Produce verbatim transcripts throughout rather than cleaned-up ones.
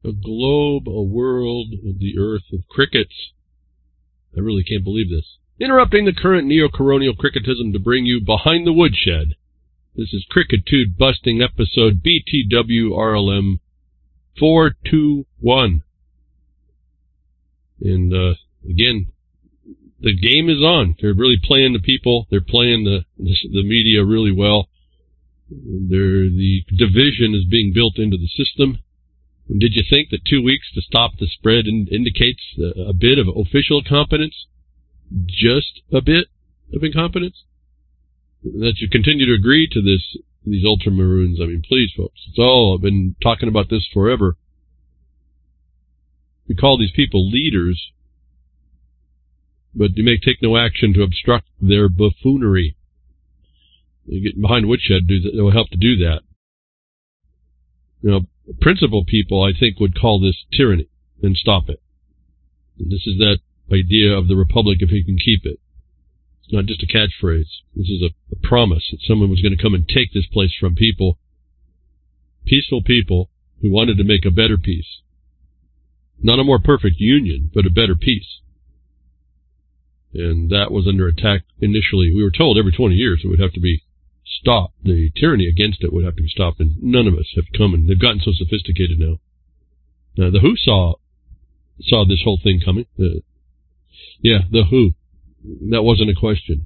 A globe, a world, the earth of crickets. I really can't believe this. Interrupting the current neo-coronial cricketism to bring you Behind the Woodshed. This is Crickitude Busting episode B T W R L M four two one. And, uh, again, the game is on. They're really playing the people. They're playing the, the, the media really well. They're, the division is being built into the system. Did you think that two weeks to stop the spread in, indicates a, a bit of official incompetence? Just a bit of incompetence? That you continue to agree to this, these ultramaroons. I mean, please, folks. It's all, I've been talking about this forever. We call these people leaders, but you may take no action to obstruct their buffoonery. You get behind Woodshed, it will help to do that. You know, principal people, I think, would call this tyranny and stop it. And this is that idea of the republic if you can keep it. It's not just a catchphrase. This is a, a promise that someone was going to come and take this place from people, peaceful people who wanted to make a better peace. Not a more perfect union, but a better peace. And that was under attack initially. We were told every twenty years it would have to be stopped. The tyranny against it would have to be stopped, and none of us have come, and they've gotten so sophisticated now. Now, the W H O saw saw this whole thing coming. Uh, yeah, the W H O. That wasn't a question.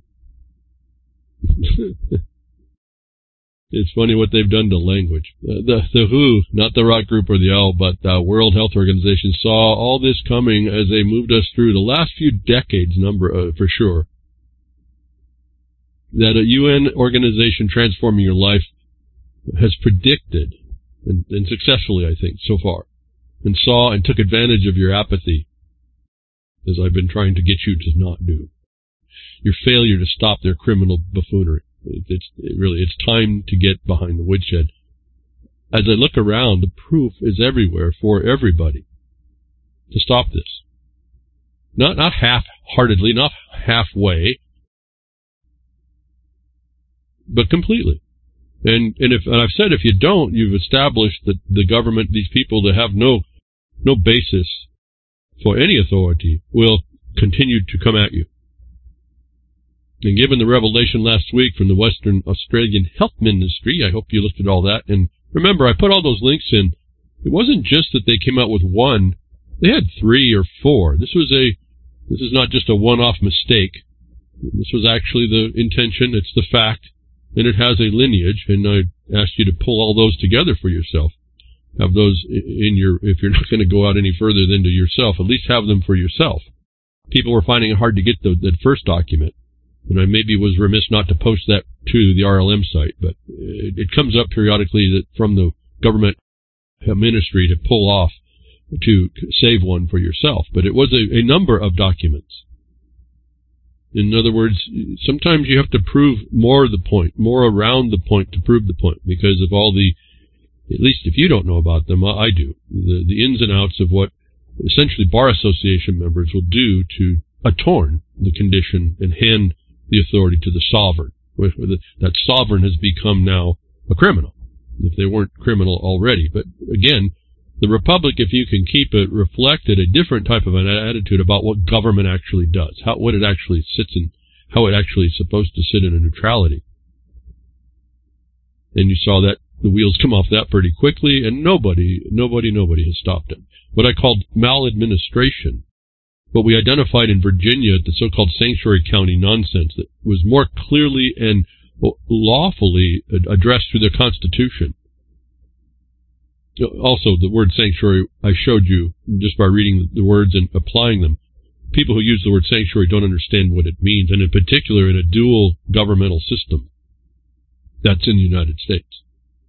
It's funny what they've done to language. Uh, the, the W H O, not the rock group or the Owl, but the World Health Organization, saw all this coming as they moved us through the last few decades, number uh, for sure. That a U N organization transforming your life has predicted, and, and successfully, I think, so far, and saw and took advantage of your apathy, as I've been trying to get you to not do. Your failure to stop their criminal buffoonery. It, it's it really, it's time to get behind the woodshed. As I look around, the proof is everywhere for everybody to stop this. Not, not half-heartedly, not halfway, but completely. And and if and I've said if you don't, you've established that the government, these people that have no no basis for any authority, will continue to come at you. And given the revelation last week from the Western Australian Health Ministry, I hope you looked at all that. And remember, I put all those links in. It wasn't just that they came out with one; they had three or four. This was a this is not just a one-off mistake. This was actually the intention. It's the fact. And it has a lineage, and I ask you to pull all those together for yourself. Have those in your, if you're not going to go out any further than to yourself, at least have them for yourself. People were finding it hard to get the, that first document, and I maybe was remiss not to post that to the R L M site, but it, it comes up periodically that from the government ministry to pull off, to save one for yourself. But it was a, a number of documents. In other words, sometimes you have to prove more of the point, more around the point to prove the point, because of all the, at least if you don't know about them, I do, the, the ins and outs of what essentially Bar Association members will do to atone the condition and hand the authority to the sovereign. That sovereign has become now a criminal, if they weren't criminal already. But again, the Republic, if you can keep it, reflected a different type of an attitude about what government actually does, how what it actually sits in, how it actually is supposed to sit in a neutrality. And you saw that the wheels come off that pretty quickly, and nobody, nobody, nobody has stopped it. What I called maladministration, what we identified in Virginia, the so-called sanctuary county nonsense that was more clearly and lawfully addressed through the Constitution. Also, the word sanctuary, I showed you just by reading the words and applying them. People who use the word sanctuary don't understand what it means, and in particular in a dual governmental system that's in the United States.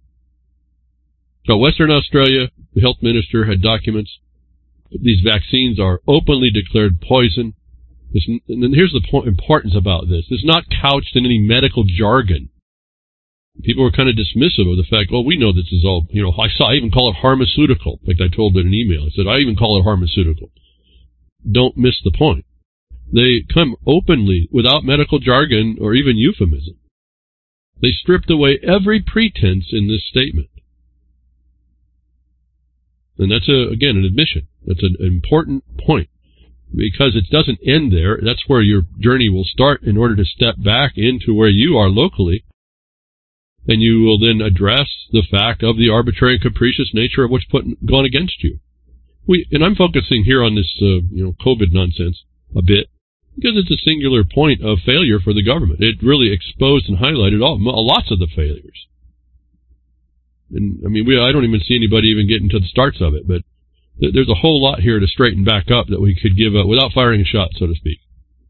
So Western Australia, the health minister had documents. These vaccines are openly declared poison. This, and then here's the point, importance about this. It's not couched in any medical jargon. People were kind of dismissive of the fact, oh, we know this is all, you know, I saw, I even call it pharmaceutical. In fact, I told it in an email. I said, I even call it pharmaceutical. Don't miss the point. They come openly, without medical jargon or even euphemism. They stripped away every pretense in this statement. And that's, a, again, an admission. That's an important point. Because it doesn't end there. That's where your journey will start in order to step back into where you are locally. And you will then address the fact of the arbitrary and capricious nature of what's put, gone against you. We, and I'm focusing here on this, uh, you know, COVID nonsense a bit, because it's a singular point of failure for the government. It really exposed and highlighted all, lots of the failures. And, I mean, we, I don't even see anybody even getting to the starts of it, but th- there's a whole lot here to straighten back up that we could give up without firing a shot, so to speak.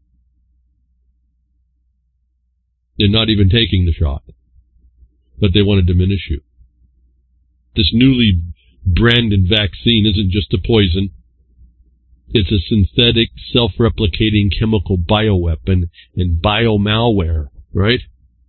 And not even taking the shot. But they want to diminish you. This newly branded vaccine isn't just a poison. It's a synthetic, self-replicating chemical bioweapon and biomalware, right?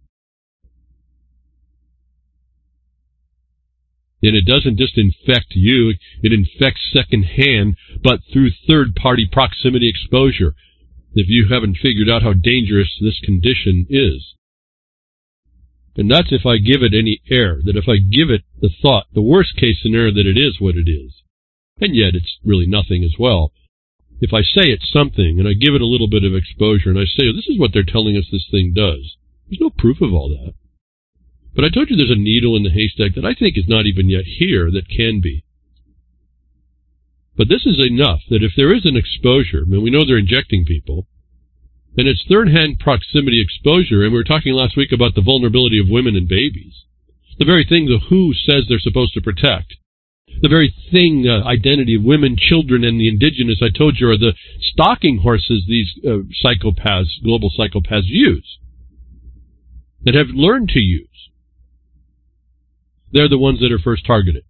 And it doesn't just infect you, it infects secondhand, but through third-party proximity exposure, if you haven't figured out how dangerous this condition is. And that's if I give it any air, that if I give it the thought, the worst-case scenario that it is what it is. And yet it's really nothing as well. If I say it's something, and I give it a little bit of exposure, and I say, oh, this is what they're telling us this thing does, there's no proof of all that. But I told you there's a needle in the haystack that I think is not even yet here that can be. But this is enough that if there is an exposure, I mean, we know they're injecting people, and it's third-hand proximity exposure, and we were talking last week about the vulnerability of women and babies. The very thing the W H O says they're supposed to protect. The very thing, uh, identity of women, children, and the indigenous, I told you, are the stalking horses these uh, psychopaths, global psychopaths use, that have learned to use. They're the ones that are first targeted.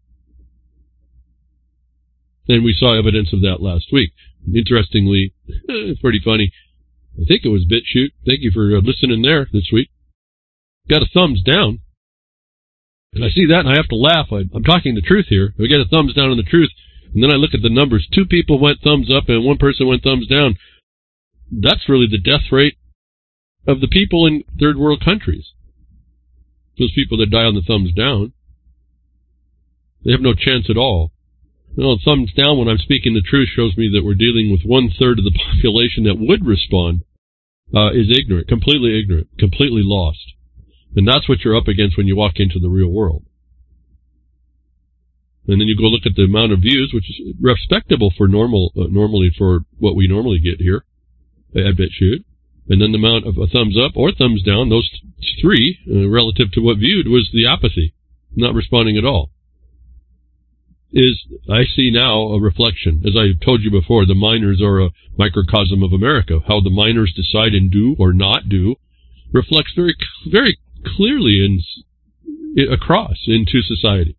And we saw evidence of that last week. Interestingly, it's pretty funny. I think it was BitChute. Thank you for uh, listening there this week. Got a thumbs down. And I see that and I have to laugh. I, I'm talking the truth here. I get a thumbs down on the truth. And then I look at the numbers. Two people went thumbs up and one person went thumbs down. That's really the death rate of the people in third world countries. Those people that die on the thumbs down. They have no chance at all. You know, thumbs down when I'm speaking the truth shows me that we're dealing with one-third of the population that would respond uh, is ignorant, completely ignorant, completely lost. And that's what you're up against when you walk into the real world. And then you go look at the amount of views, which is respectable for normal, uh, normally for what we normally get here at BitChute. And then the amount of a thumbs up or thumbs down, those three, uh, relative to what viewed, was the apathy, not responding at all. Is, I see now, a reflection. As I told you before, the miners are a microcosm of America. How the miners decide and do or not do reflects very, very clearly in, across into society.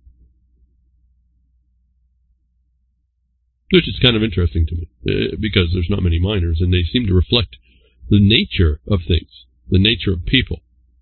Which is kind of interesting to me, uh, because there's not many miners, and they seem to reflect the nature of things, the nature of people.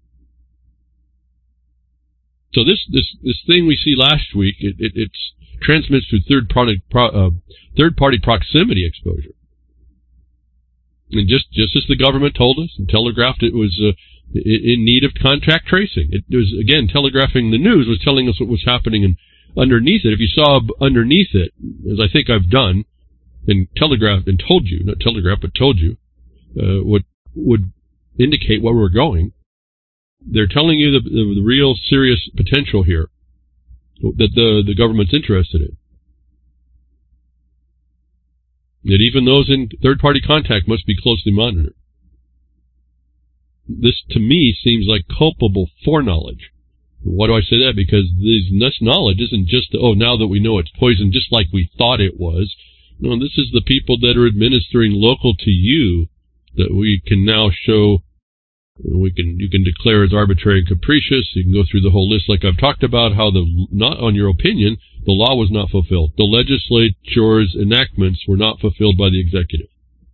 So this this this thing we see last week, it, it it's transmits through third party pro, uh, third party proximity exposure, and just just as the government told us and telegraphed, it was uh, in need of contact tracing. It was again telegraphing the news was telling us what was happening, and underneath it, if you saw underneath it, as I think I've done, and telegraphed and told you, not telegraphed but told you, uh, what would indicate where we're going. They're telling you the, the, the real serious potential here that the, the government's interested in. That even those in third-party contact must be closely monitored. This, to me, seems like culpable foreknowledge. Why do I say that? Because this, this knowledge isn't just, oh, now that we know it's poison, just like we thought it was. No, this is the people that are administering local to you that we can now show. We can, you can declare as arbitrary and capricious. You can go through the whole list like I've talked about, how the, not on your opinion, the law was not fulfilled. The legislature's enactments were not fulfilled by the executive.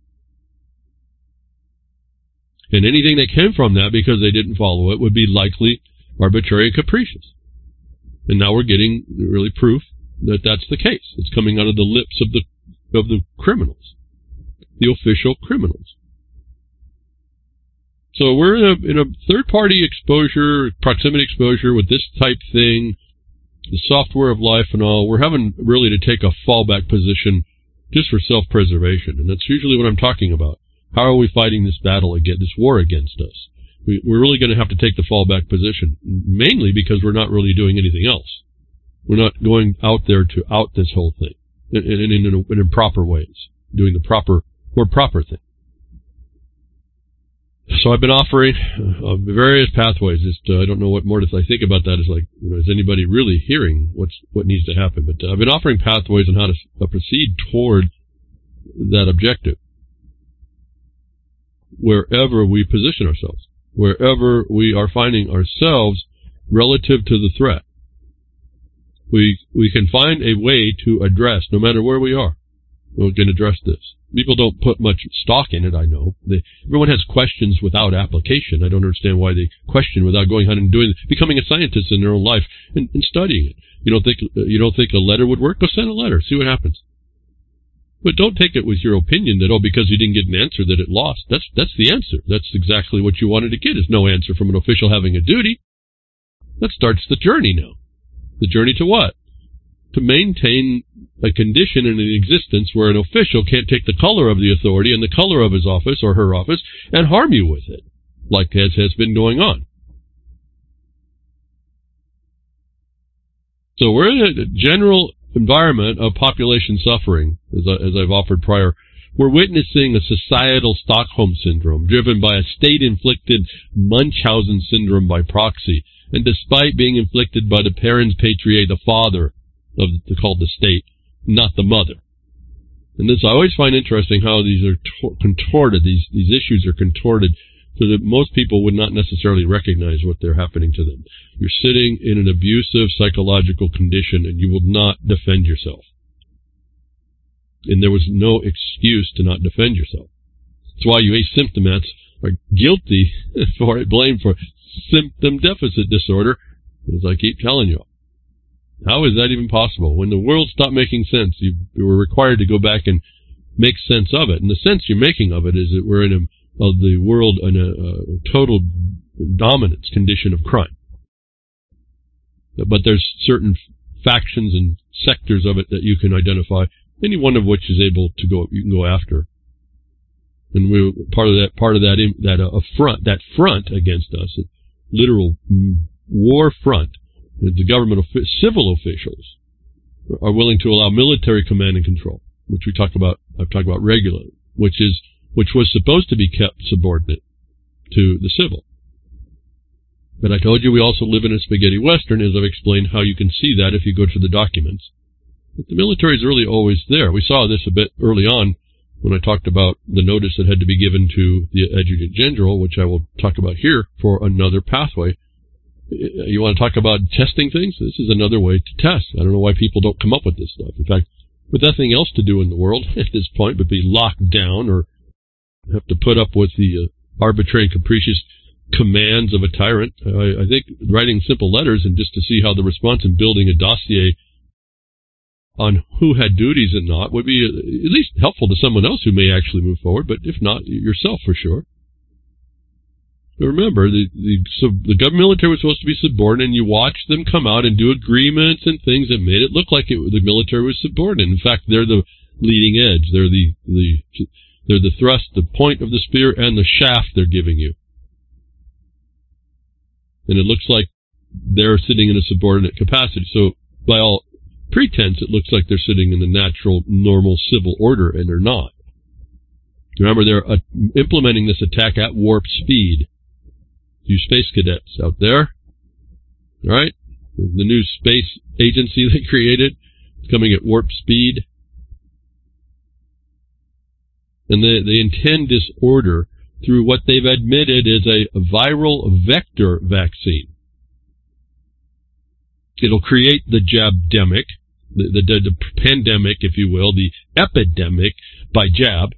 And anything that came from that, because they didn't follow it, would be likely arbitrary and capricious. And now we're getting really proof that that's the case. It's coming out of the lips of the, of the criminals, the official criminals. So we're in a, in a third-party exposure, proximity exposure with this type thing. the software of life and all, we're having really to take a fallback position just for self-preservation. And that's usually what I'm talking about. How are we fighting this battle against, this war against us? We, we're really going to have to take the fallback position, mainly because we're not really doing anything else. We're not going out there to out this whole thing in, in, in, in, in proper ways, doing the proper, more proper thing. So I've been offering uh, various pathways. Just, uh, I don't know what more to I think about that. Is like, you know, is anybody really hearing what's what needs to happen? But uh, I've been offering pathways on how to uh, proceed toward that objective, wherever we position ourselves, wherever we are finding ourselves relative to the threat. We we can find a way to address, no matter where we are, we can address this. People don't put much stock in it, I know. They, everyone has questions without application. I don't understand why they question without going out and doing, becoming a scientist in their own life and, and studying it. You don't think you don't think a letter would work? Go send a letter, see what happens. But don't take it with your opinion that, oh, because you didn't get an answer that it lost. That's that's the answer. That's exactly what you wanted to get, is no answer from an official having a duty. That starts the journey now. The journey to what? To maintain a condition in an existence where an official can't take the color of the authority and the color of his office or her office and harm you with it, like as has been going on. So we're in a general environment of population suffering, as, I, as I've offered prior. We're witnessing a societal Stockholm syndrome driven by a state-inflicted Munchausen syndrome by proxy, and despite being inflicted by the parens patriae, the father of the, called the state, not the mother. And this I always find interesting how these are to- contorted, these, these issues are contorted so that most people would not necessarily recognize what they're happening to them. You're sitting in an abusive psychological condition and you will not defend yourself. And there was no excuse to not defend yourself. That's why you asymptomats are guilty for it, blamed for symptom deficit disorder, as I keep telling you. How is that even possible? When the world stopped making sense, you, you were required to go back and make sense of it. And the sense you're making of it is that we're in a, of the world in a, a total dominance condition of crime. But there's certain factions and sectors of it that you can identify, any one of which is able to go, you can go after. And we part of that, part of that, that uh, front, that front against us, a literal war front. The government, civil officials are willing to allow military command and control, which we talk about, I've talked about regularly, which is, which was supposed to be kept subordinate to the civil. But I told you we also live in a spaghetti western, as I've explained how you can see that if you go to the documents. But the military is really always there. We saw this a bit early on when I talked about the notice that had to be given to the Adjutant General, which I will talk about here for another pathway. You want to talk about testing things? This is another way to test. I don't know why people don't come up with this stuff. In fact, with nothing else to do in the world at this point but be locked down or have to put up with the uh, arbitrary and capricious commands of a tyrant, I, I think writing simple letters and just to see how the response and building a dossier on who had duties and not would be at least helpful to someone else who may actually move forward, but if not, yourself for sure. Remember, the the, so the government military was supposed to be subordinate, and you watched them come out and do agreements and things that made it look like it, the military was subordinate. In fact, they're the leading edge. They're the, the they're the thrust, the point of the spear, and the shaft they're giving you. And it looks like they're sitting in a subordinate capacity. So by all pretense, it looks like they're sitting in the natural, normal civil order, and they're not. Remember, they're uh, implementing this attack at warp speed. You space cadets out there, all right? The new space agency they created is coming at warp speed. And they, they intend this order through what they've admitted is a viral vector vaccine. It'll create the jabdemic, the, the, the pandemic, if you will, the epidemic by jab,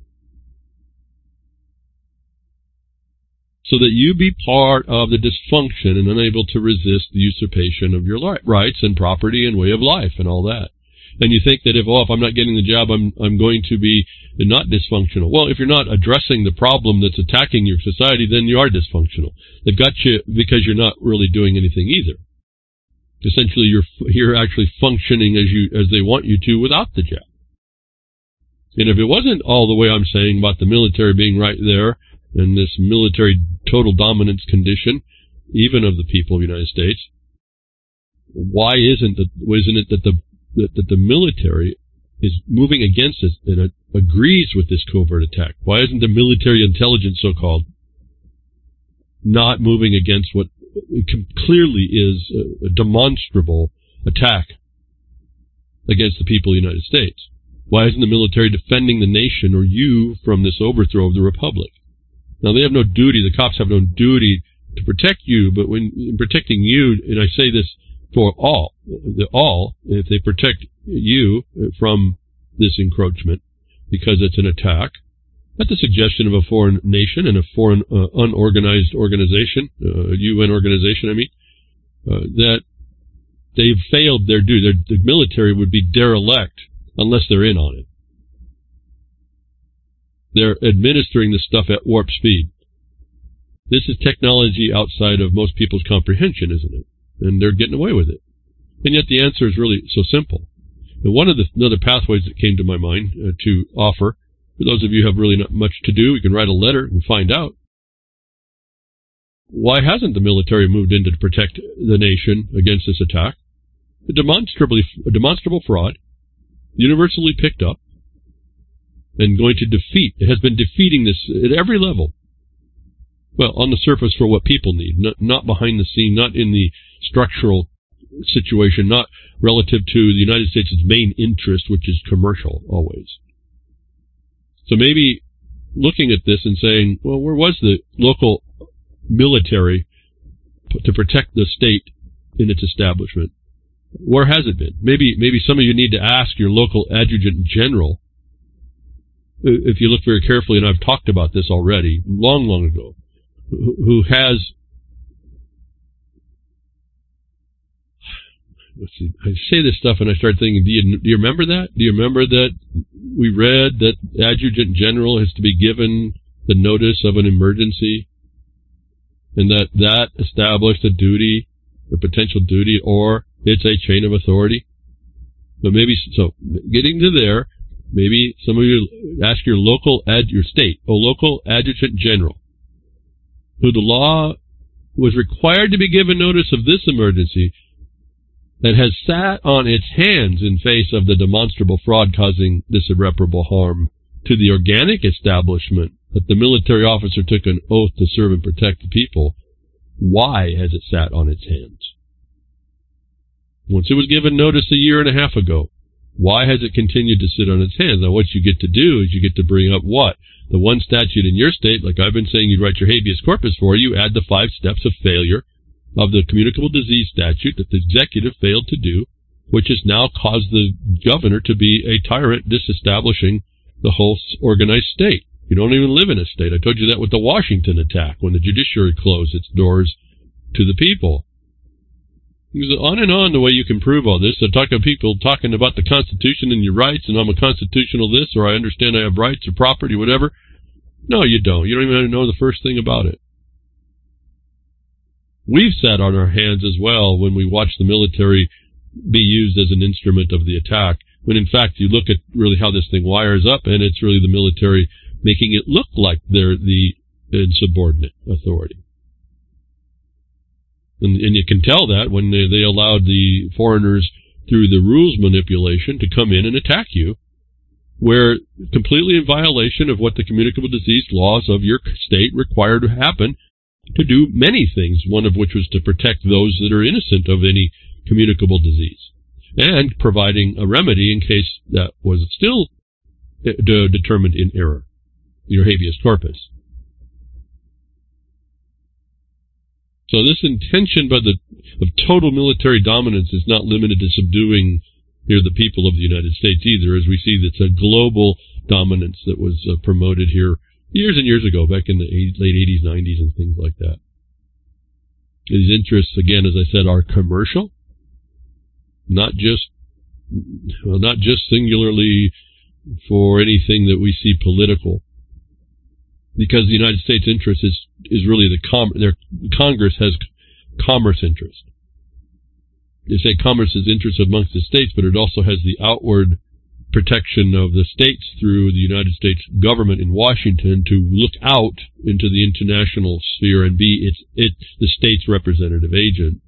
so that you be part of the dysfunction and unable to resist the usurpation of your rights and property and way of life and all that. And you think that if, oh, if I'm not getting the job, I'm I'm going to be not dysfunctional. Well, if you're not addressing the problem that's attacking your society, then you are dysfunctional. They've got you because you're not really doing anything either. Essentially, you're you're actually functioning as you as they want you to without the jab. And if it wasn't all the way I'm saying about the military being right there and this military total dominance condition, even of the people of the United States, why isn't it, isn't it that the that, that the military is moving against us and it agrees with this covert attack? Why isn't the military intelligence, so-called, not moving against what clearly is a, a demonstrable attack against the people of the United States? Why isn't the military defending the nation or you from this overthrow of the republic? Now, they have no duty, the cops have no duty to protect you, but when in protecting you, and I say this for all, the all, if they protect you from this encroachment because it's an attack, at the suggestion of a foreign nation and a foreign uh, unorganized organization, uh, U N organization, I mean, uh, that they've failed their duty. Their, the military would be derelict unless they're in on it. They're administering this stuff at warp speed. This is technology outside of most people's comprehension, isn't it? And they're getting away with it. And yet the answer is really so simple. And one of the other pathways that came to my mind uh, to offer, for those of you who have really not much to do, you can write a letter and find out. Why hasn't the military moved in to protect the nation against this attack? A demonstrably, a demonstrable fraud, universally picked up, and going to defeat, it has been defeating this at every level. Well, on the surface for what people need, not, not behind the scene, not in the structural situation, not relative to the United States' main interest, which is commercial, always. So maybe looking at this and saying, well, where was the local military to protect the state in its establishment? Where has it been? Maybe, maybe some of you need to ask your local adjutant general, if you look very carefully, and I've talked about this already, long, long ago, who has, let's see, I say this stuff and I start thinking, do you, do you remember that? Do you remember that we read that adjutant general has to be given the notice of an emergency, and that that established a duty, a potential duty, or it's a chain of authority? But maybe, so getting to there, maybe some of you ask your local, ad, your state, a local adjutant general, who the law was required to be given notice of this emergency, that has sat on its hands in face of the demonstrable fraud causing this irreparable harm to the organic establishment, that the military officer took an oath to serve and protect the people. Why has it sat on its hands? Once it was given notice a year and a half ago, why has it continued to sit on its hands? Now, what you get to do is you get to bring up what? The one statute in your state, like I've been saying you'd write your habeas corpus for, you add the five steps of failure of the communicable disease statute that the executive failed to do, which has now caused the governor to be a tyrant, disestablishing the whole organized state. You don't even live in a state. I told you that with the Washington attack, when the judiciary closed its doors to the people. On and on the way you can prove all this. So talking people talking about the Constitution and your rights, and I'm a constitutional this, or I understand I have rights or property, whatever. No, you don't. You don't even know the first thing about it. We've sat on our hands as well when we watch the military be used as an instrument of the attack, when in fact you look at really how this thing wires up, and it's really the military making it look like they're the insubordinate authority. And, and you can tell that when they, they allowed the foreigners, through the rules manipulation, to come in and attack you, where completely in violation of what the communicable disease laws of your state require to happen, to do many things, one of which was to protect those that are innocent of any communicable disease, and providing a remedy in case that was still de- determined in error, your habeas corpus. So this intention by the of total military dominance is not limited to subduing here the people of the United States either, as we see that's a global dominance that was uh, promoted here years and years ago, back in the late eighties, nineties, and things like that. These interests, again, as I said, are commercial, not just well, not just singularly for anything that we see political, because the United States interest is is really the com- their Congress has commerce interest. you say commerce's interests amongst the states, but it also has the outward protection of the states through the United States government in Washington to look out into the international sphere and be its it the state's representative agent.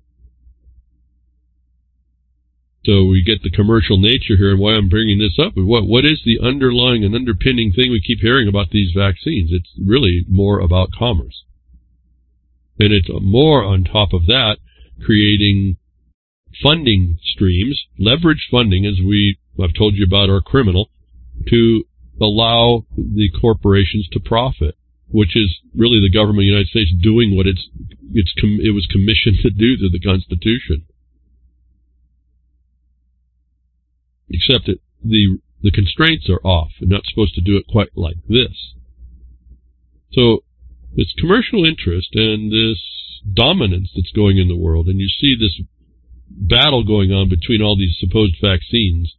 So we get the commercial nature here, and why I'm bringing this up. What what is the underlying and underpinning thing we keep hearing about these vaccines? It's really more about commerce, and it's more on top of that, creating funding streams, leveraged funding, as we I've told you about, are criminal, to allow the corporations to profit, which is really the government of the United States doing what it's it's com- it was commissioned to do through the Constitution. Except that the the constraints are off. They're not supposed to do it quite like this. So this commercial interest and this dominance that's going in the world, and you see this battle going on between all these supposed vaccines,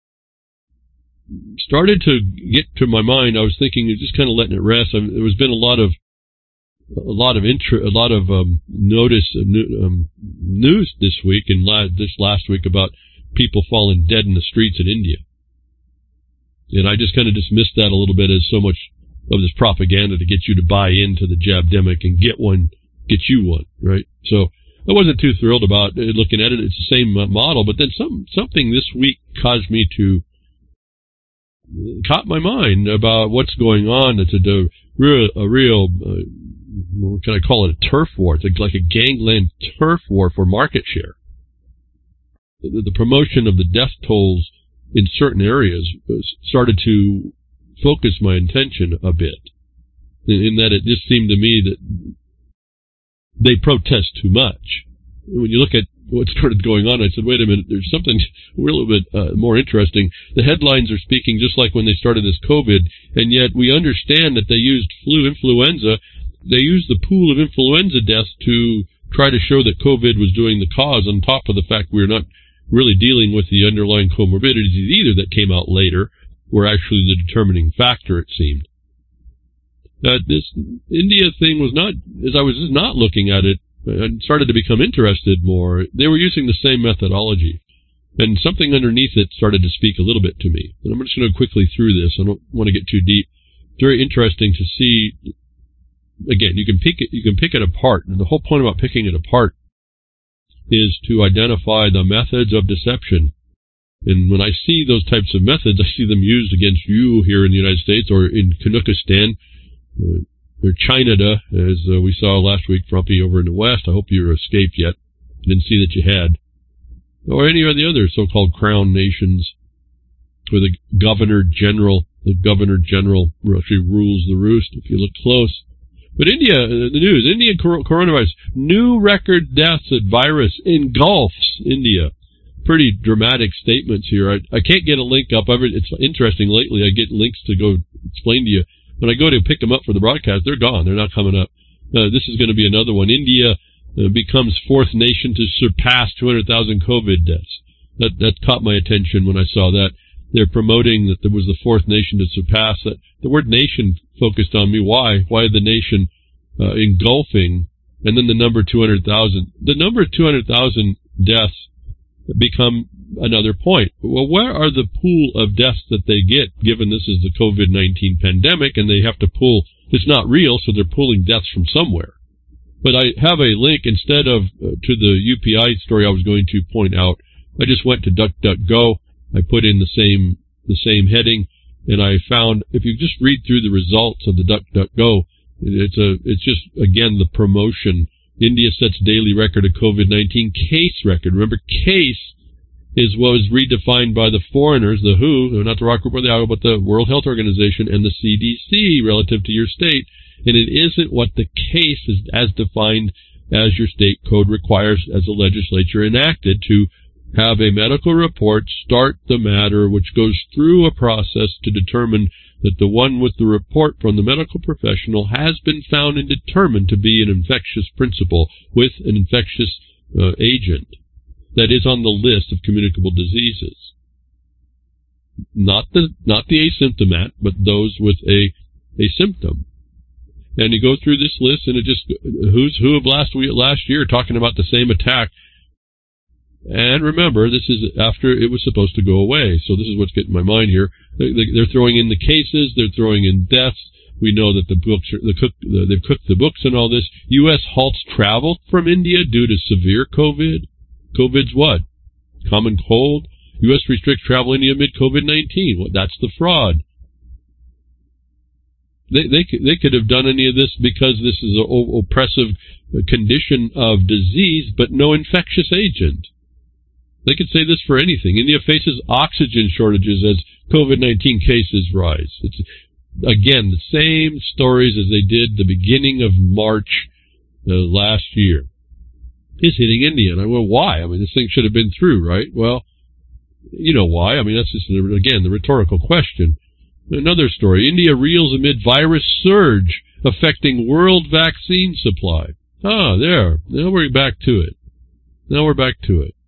started to get to my mind. I was thinking, just kind of letting it rest. I mean, there has been a lot of a lot of intro, a lot of um, notice, uh, um, news this week and la- this last week about people falling dead in the streets in India, and I just kind of dismissed that a little bit as so much of this propaganda to get you to buy into the jabdemic and get one, get you one, right? So I wasn't too thrilled about looking at it. It's the same model, but then some something this week caused me to caught my mind about what's going on. It's a, a real, a real uh, what can I call it, a turf war. It's like a gangland turf war for market share. The, the promotion of the death tolls in certain areas started to focus my attention a bit, in, in that it just seemed to me that they protest too much. When you look at what started going on, I said, wait a minute, there's something a little bit uh, more interesting. The headlines are speaking just like when they started this COVID, and yet we understand that they used flu influenza. They used the pool of influenza deaths to try to show that COVID was doing the cause, on top of the fact we're not really dealing with the underlying comorbidities either that came out later, were actually the determining factor, it seemed. Uh, this India thing was not, as I was just not looking at it, and started to become interested more, they were using the same methodology. And something underneath it started to speak a little bit to me. And I'm just going to go quickly through this. I don't want to get too deep. It's very interesting to see. Again, you can pick it, you can pick it apart. And the whole point about picking it apart is to identify the methods of deception. And when I see those types of methods, I see them used against you here in the United States or in Kanukistan, uh, or China, as uh, we saw last week, Frumpy over in the West. I hope you escaped yet. I didn't see that you had. Or any of the other so-called crown nations where the governor general, the governor general actually rules the roost if you look close. But India, the news, Indian coronavirus, new record deaths at virus engulfs India. Pretty dramatic statements here. I, I can't get a link up. It's interesting lately. I get links to go explain to you. When I go to pick them up for the broadcast, they're gone. They're not coming up. Uh, this is going to be another one. India uh, becomes fourth nation to surpass two hundred thousand COVID deaths. That that caught my attention when I saw that. They're promoting that there was the fourth nation to surpass that. The word nation focused on me. Why? Why the nation uh, engulfing, and then the number two hundred thousand. The number two hundred thousand deaths become another point. Well, where are the pool of deaths that they get, given this is the COVID nineteen pandemic, and they have to pull, it's not real, so they're pulling deaths from somewhere. But I have a link, instead of uh, to the U P I story I was going to point out, I just went to DuckDuckGo, I put in the same, the same heading, and I found, if you just read through the results of the DuckDuckGo, it's a, it's just, again, the promotion. India sets daily record of COVID nineteen case record. Remember, case is what was redefined by the foreigners, the W H O, not the Rock Group or the I G O, but the World Health Organization and the C D C relative to your state. And it isn't what the case is as defined as your state code requires as the legislature enacted to have a medical report start the matter, which goes through a process to determine that the one with the report from the medical professional has been found and determined to be an infectious principle with an infectious uh, agent that is on the list of communicable diseases. Not the not the asymptomat, but those with a a symptom. And you go through this list, and it just, who's who of last week, last year talking about the same attack. And remember, this is after it was supposed to go away. So this is what's getting my mind here. They're throwing in the cases. They're throwing in deaths. We know that the books are, the cook, the, they've cooked the books and all this. U S halts travel from India due to severe COVID. COVID's what? Common cold. U S restricts travel India amid COVID nineteen. Well, that's the fraud. They, they, they could have done any of this because this is an oppressive condition of disease, but no infectious agent. They could say this for anything. India faces oxygen shortages as COVID nineteen cases rise. It's, again, the same stories as they did the beginning of March uh, last year is hitting India. And I well, why? I mean, this thing should have been through, right? Well, you know why. I mean, that's just, again, the rhetorical question. Another story. India reels amid virus surge affecting world vaccine supply. Ah, there. Now we're back to it. Now we're back to it.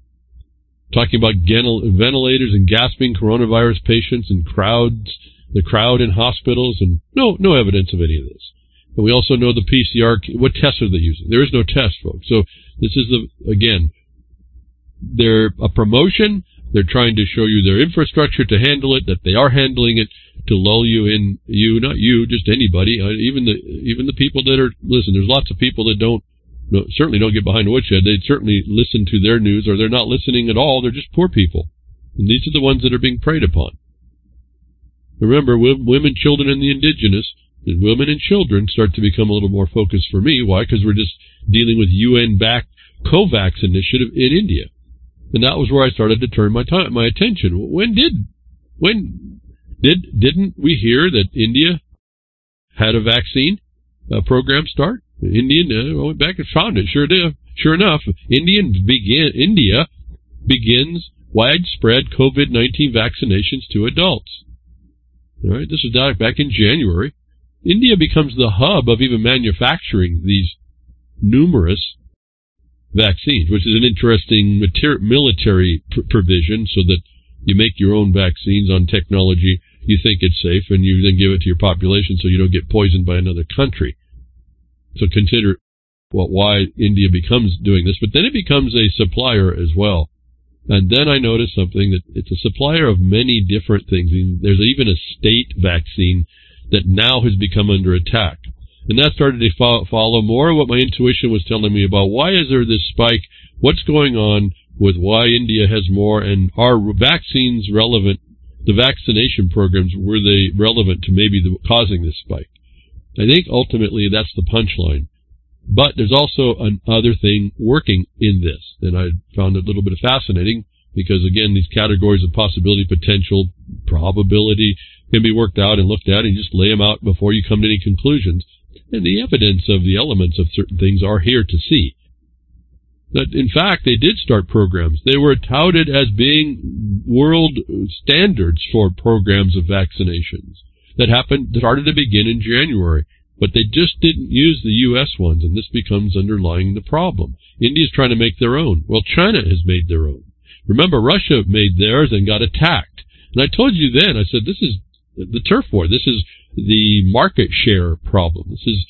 Talking about ventilators and gasping coronavirus patients and crowds, the crowd in hospitals, and no, no evidence of any of this. And we also know the P C R, what tests are they using? There is no test, folks. So this is the, again, they're a promotion. They're trying to show you their infrastructure to handle it, that they are handling it, to lull you in, you, not you, just anybody, uh, even the even the people that are, listen, there's lots of people that don't, no, certainly don't get behind the woodshed. They certainly listen to their news, or they're not listening at all. They're just poor people. And these are the ones that are being preyed upon. Remember, women, children, and the indigenous, women and children start to become a little more focused for me. Why? Because we're just dealing with U N-backed COVAX initiative in India. And that was where I started to turn my time, my attention. When did, when did, didn't we hear that India had a vaccine uh, program start? Indian uh, went back and found it. Sure did. Sure enough, Indian begin, India begins widespread COVID nineteen vaccinations to adults. All right, this is back in January. India becomes the hub of even manufacturing these numerous vaccines, which is an interesting military pr provision, so that you make your own vaccines on technology you think it's safe, and you then give it to your population so you don't get poisoned by another country. So consider well, why India becomes doing this, but then it becomes a supplier as well. And then I noticed something, that it's a supplier of many different things. There's even a state vaccine that now has become under attack. And that started to fo follow more of what my intuition was telling me about why is there this spike, what's going on with why India has more, and are vaccines relevant, the vaccination programs, were they relevant to maybe the, causing this spike? I think ultimately that's the punchline. But there's also another thing working in this, and I found it a little bit fascinating because, again, these categories of possibility, potential, probability can be worked out and looked at, and you just lay them out before you come to any conclusions. And the evidence of the elements of certain things are here to see. That, in fact, they did start programs. They were touted as being world standards for programs of vaccinations that happened, that started to begin in January. But they just didn't use the U S ones, and this becomes underlying the problem. India's trying to make their own. Well, China has made their own. Remember, Russia made theirs and got attacked. And I told you then, I said, this is the turf war. This is the market share problem. This is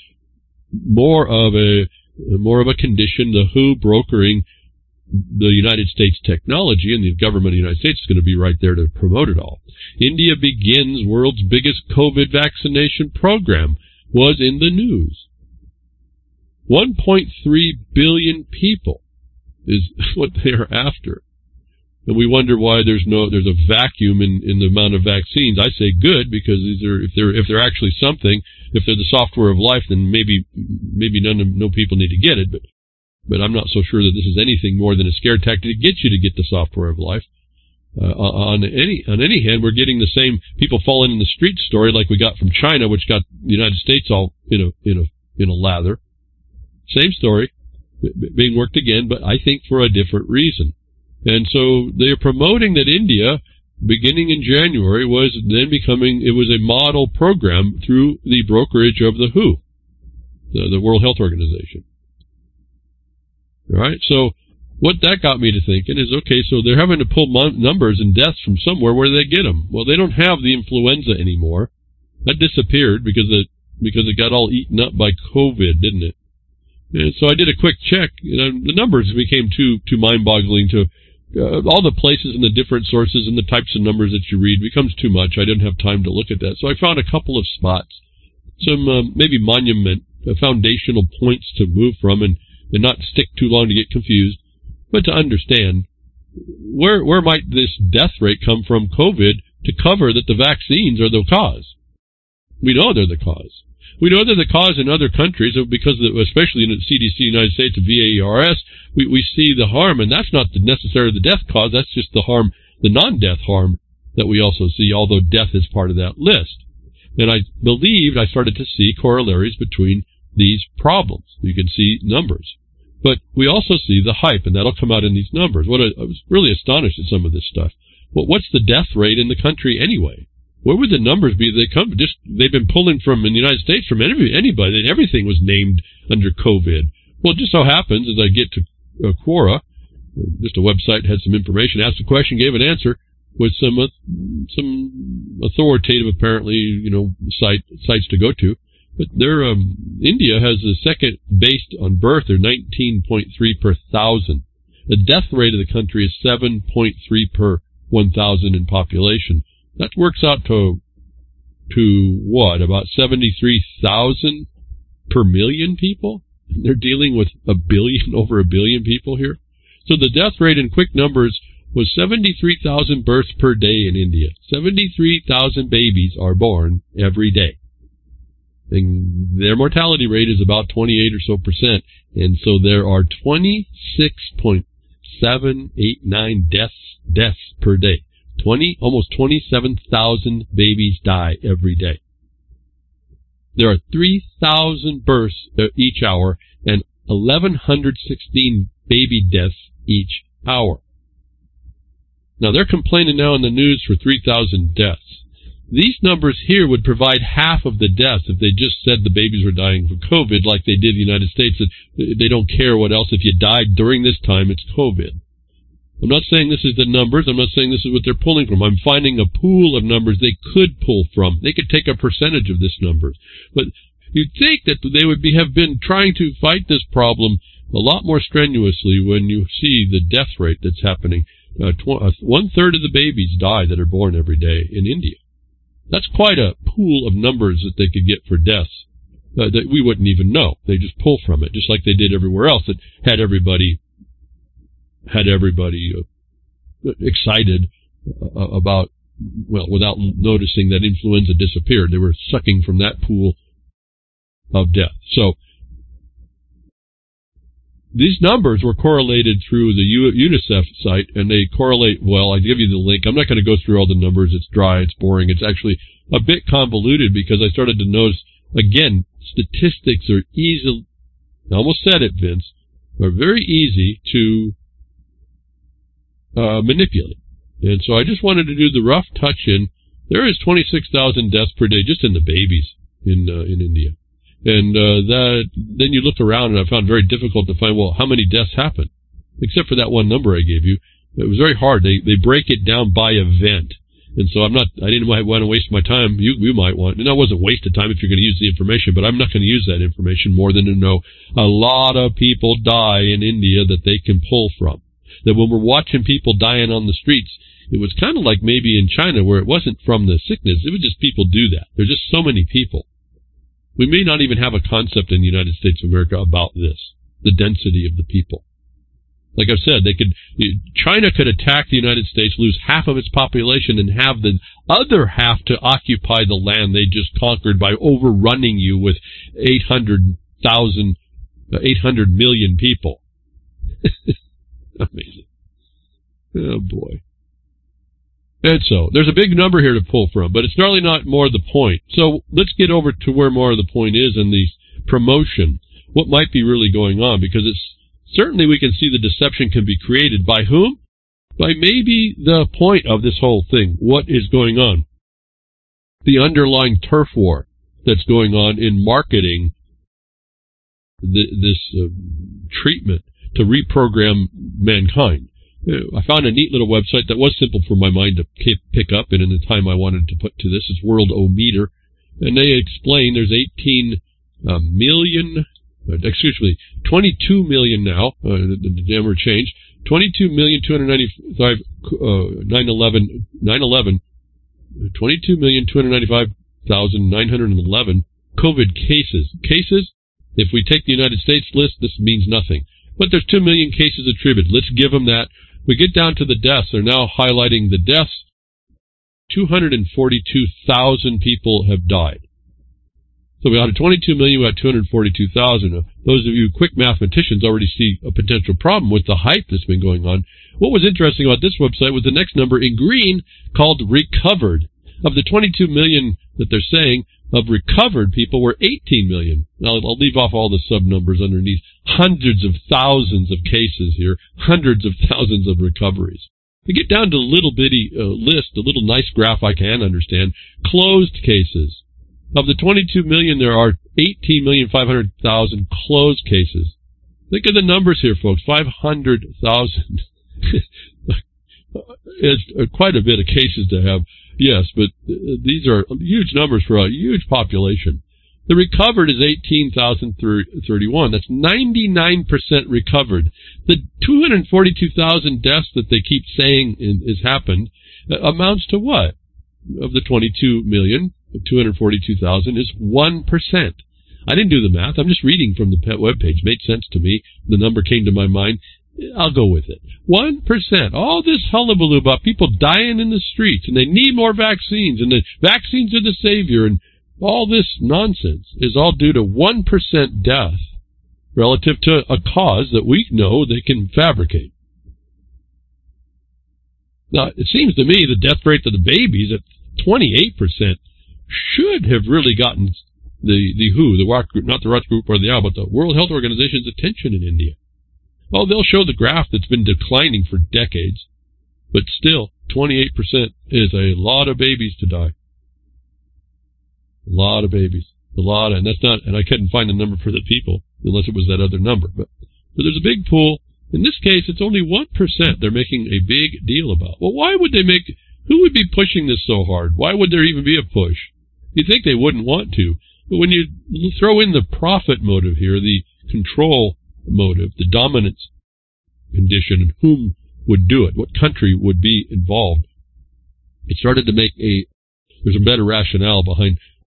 more of a more of a condition, the W H O brokering the United States technology, and the government of the United States is going to be right there to promote it all. India begins world's biggest COVID vaccination program. Was in the news. one point three billion people is what they are after. And we wonder why there's no there's a vacuum in, in the amount of vaccines. I say good, because these are if they're if they're actually something, if they're the software of life, then maybe maybe none of no people need to get it, but but I'm not so sure that this is anything more than a scare tactic to get you to get the software of life. Uh, on any on any hand, we're getting the same people falling in the street story like we got from China, which got the United States all in a in a in a lather. Same story being worked again, but I think for a different reason. And so they are promoting that India, beginning in January, was then becoming it was a model program through the brokerage of the W H O, the, the World Health Organization. All right, so. What that got me to thinking is, okay, so they're having to pull numbers and deaths from somewhere. Where do they get them? Well, they don't have the influenza anymore. That disappeared because it, because it got all eaten up by COVID, didn't it? And so I did a quick check. You know, the numbers became too too mind-boggling to uh, all the places and the different sources and the types of numbers that you read becomes too much. I didn't have time to look at that. So I found a couple of spots, some um, maybe monument, uh, foundational points to move from and, and not stick too long to get confused, but to understand where where might this death rate come from COVID to cover that the vaccines are the cause. We know they're the cause. We know they're the cause in other countries because, of, especially in the C D C, United States, the V A E R S, we, we see the harm, and that's not the, necessarily the death cause. That's just the harm, the non-death harm that we also see, although death is part of that list. And I believed I started to see corollaries between these problems. You can see numbers. But we also see the hype, and that'll come out in these numbers. What I, I was really astonished at some of this stuff. Well, what's the death rate in the country anyway? Where would the numbers be? They come just they've been pulling from in the United States from any, anybody, and everything was named under COVID. Well, it just so happens as I get to uh, Quora, just a website had some information, asked a question, gave an answer with some uh, some authoritative, apparently, you know, site sites to go to. But there, um, India has the second based on birth. They're nineteen point three per thousand. The death rate of the country is seven point three per one thousand in population. That works out to, to what, about seventy-three thousand per million people? They're dealing with a billion, over a billion people here. So the death rate in quick numbers was seventy-three thousand births per day in India. seventy-three thousand babies are born every day. And their mortality rate is about twenty-eight or so percent. And so there are twenty-six point seven eight nine deaths, deaths per day. twenty, almost twenty-seven thousand babies die every day. There are three thousand births each hour and eleven sixteen baby deaths each hour. Now they're complaining now in the news for three thousand deaths. These numbers here would provide half of the deaths if they just said the babies were dying from COVID like they did in the United States. That they don't care what else. If you died during this time, it's COVID. I'm not saying this is the numbers. I'm not saying this is what they're pulling from. I'm finding a pool of numbers they could pull from. They could take a percentage of this number. But you'd think that they would be, have been trying to fight this problem a lot more strenuously when you see the death rate that's happening. Uh, tw- uh, one-third of the babies die that are born every day in India. That's quite a pool of numbers that they could get for deaths uh, that we wouldn't even know. They just pull from it, just like they did everywhere else that had everybody had everybody uh, excited uh, about, well, without noticing that influenza disappeared. They were sucking from that pool of death. So these numbers were correlated through the UNICEF site, and they correlate well. I give you the link. I'm not going to go through all the numbers. It's dry. It's boring. It's actually a bit convoluted because I started to notice, again, statistics are easy. I almost said it, Vince. Are very easy to uh, manipulate. And so I just wanted to do the rough touch-in. There is twenty-six thousand deaths per day just in the babies in uh, in India. And uh, that then you look around, and I found it very difficult to find, well, how many deaths happen? Except for that one number I gave you. It was very hard. They they break it down by event. And so I'm not, I didn't want to waste my time. You you might want, and that wasn't wasted time if you're going to use the information, but I'm not going to use that information more than to know a lot of people die in India that they can pull from. That when we're watching people dying on the streets, it was kind of like maybe in China where it wasn't from the sickness. It was just people do that. There's just so many people. We may not even have a concept in the United States of America about this, the density of the people. Like I've said, they could, China could attack the United States, lose half of its population, and have the other half to occupy the land they just conquered by overrunning you with eight hundred thousand, eight hundred million people. Amazing. Oh, boy. And so, there's a big number here to pull from, but it's really not more the point. So, let's get over to where more of the point is in the promotion. What might be really going on, because it's certainly we can see the deception can be created by whom? By maybe the point of this whole thing. What is going on? The underlying turf war that's going on in marketing the, this uh, treatment to reprogram mankind. I found a neat little website that was simple for my mind to pick up, and in the time I wanted to put to this, it's World-O-Meter, and they explain there's eighteen uh, million uh, excuse me, twenty-two million now, uh, the, the number changed, twenty-two million two hundred ninety-five, uh, nine eleven, nine eleven, twenty-two million two hundred ninety-five thousand nine hundred eleven COVID cases. Cases, if we take the United States list, this means nothing. But there's two million cases attributed. Let's give them that. We get down to the deaths. They're now highlighting the deaths. two hundred forty-two thousand people have died. So we out of twenty-two million, we got two hundred forty-two thousand. Those of you quick mathematicians already see a potential problem with the hype that's been going on. What was interesting about this website was the next number in green called recovered. Of the twenty-two million that they're saying, of recovered people were eighteen million. Now, I'll leave off all the sub-numbers underneath. Hundreds of thousands of cases here, hundreds of thousands of recoveries. To get down to a little bitty uh, list, a little nice graph I can understand, closed cases. Of the twenty-two million, there are eighteen million five hundred thousand closed cases. Think of the numbers here, folks, five hundred thousand. It's quite a bit of cases to have, yes, but these are huge numbers for a huge population. The recovered is eighteen thousand thirty-one. That's ninety-nine percent recovered. The two hundred forty-two thousand deaths that they keep saying is happened amounts to what? Of the twenty-two million, two hundred forty-two thousand is one percent. I didn't do the math. I'm just reading from the P E T webpage. Made sense to me. The number came to my mind. I'll go with it. one percent. All this hullabaloo about people dying in the streets and they need more vaccines and the vaccines are the savior and all this nonsense is all due to one percent death relative to a cause that we know they can fabricate. Now, it seems to me the death rate of the babies at twenty-eight percent should have really gotten the, the W H O, the Watch Group, not the Watch Group or the O W, but the World Health Organization's attention in India. Well, they'll show the graph that's been declining for decades, but still, twenty-eight percent is a lot of babies to die. A lot of babies. A lot, and that's not, and I couldn't find a number for the people, unless it was that other number. But, but there's a big pool. In this case, it's only one percent they're making a big deal about. Well, why would they make, who would be pushing this so hard? Why would there even be a push? You'd think they wouldn't want to. But when you throw in the profit motive here, the control motive, the dominance condition, and whom would do it, what country would be involved, it started to make a, there's a better rationale behind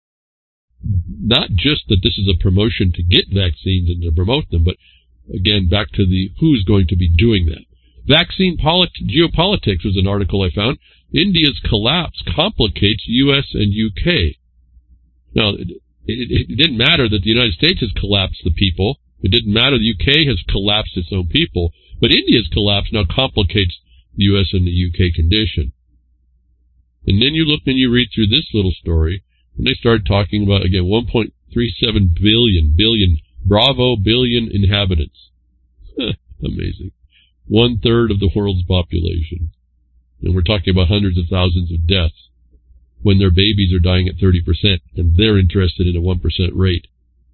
not just that this is a promotion to get vaccines and to promote them, but again, back to the who's going to be doing that. Vaccine polit- geopolitics was an article I found. India's collapse complicates U S and U K. Now, it, it, it didn't matter that the United States has collapsed the people. It didn't matter the U K has collapsed its own people. But India's collapse now complicates the U S and the U K condition. And then you look and you read through this little story, and they start talking about, again, one point three seven billion, billion, bravo, billion inhabitants. Amazing. One third of the world's population. And we're talking about hundreds of thousands of deaths when their babies are dying at thirty percent, and they're interested in a one percent rate.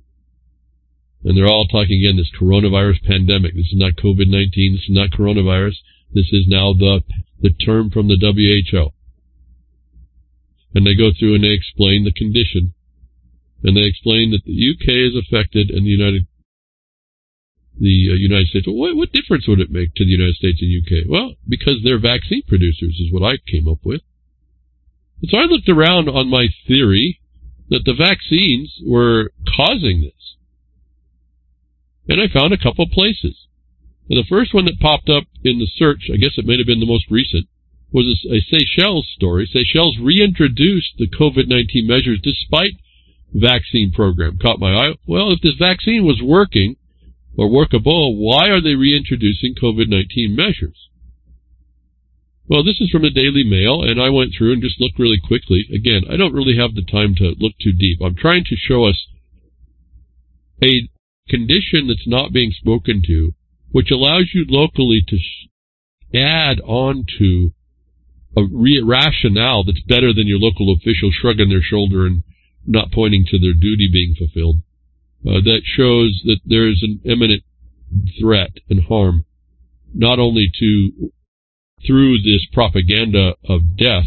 And they're all talking, again, this coronavirus pandemic. This is not COVID nineteen. This is not coronavirus. This is now the the term from the W H O. And they go through and they explain the condition. And they explain that the U K is affected and the United the uh, United States. Well, what, what difference would it make to the United States and U K? Well, because they're vaccine producers is what I came up with. And so I looked around on my theory that the vaccines were causing this. And I found a couple places. And the first one that popped up in the search, I guess it may have been the most recent, was a, a Seychelles story. Seychelles reintroduced the COVID nineteen measures despite vaccine program. Caught my eye. Well, if this vaccine was working or workable, why are they reintroducing COVID nineteen measures? Well, this is from the Daily Mail, and I went through and just looked really quickly. Again, I don't really have the time to look too deep. I'm trying to show us a condition that's not being spoken to, which allows you locally to sh- add on to a re- rationale that's better than your local officials shrugging their shoulder and not pointing to their duty being fulfilled. Uh, that shows that there is an imminent threat and harm, not only to through this propaganda of death,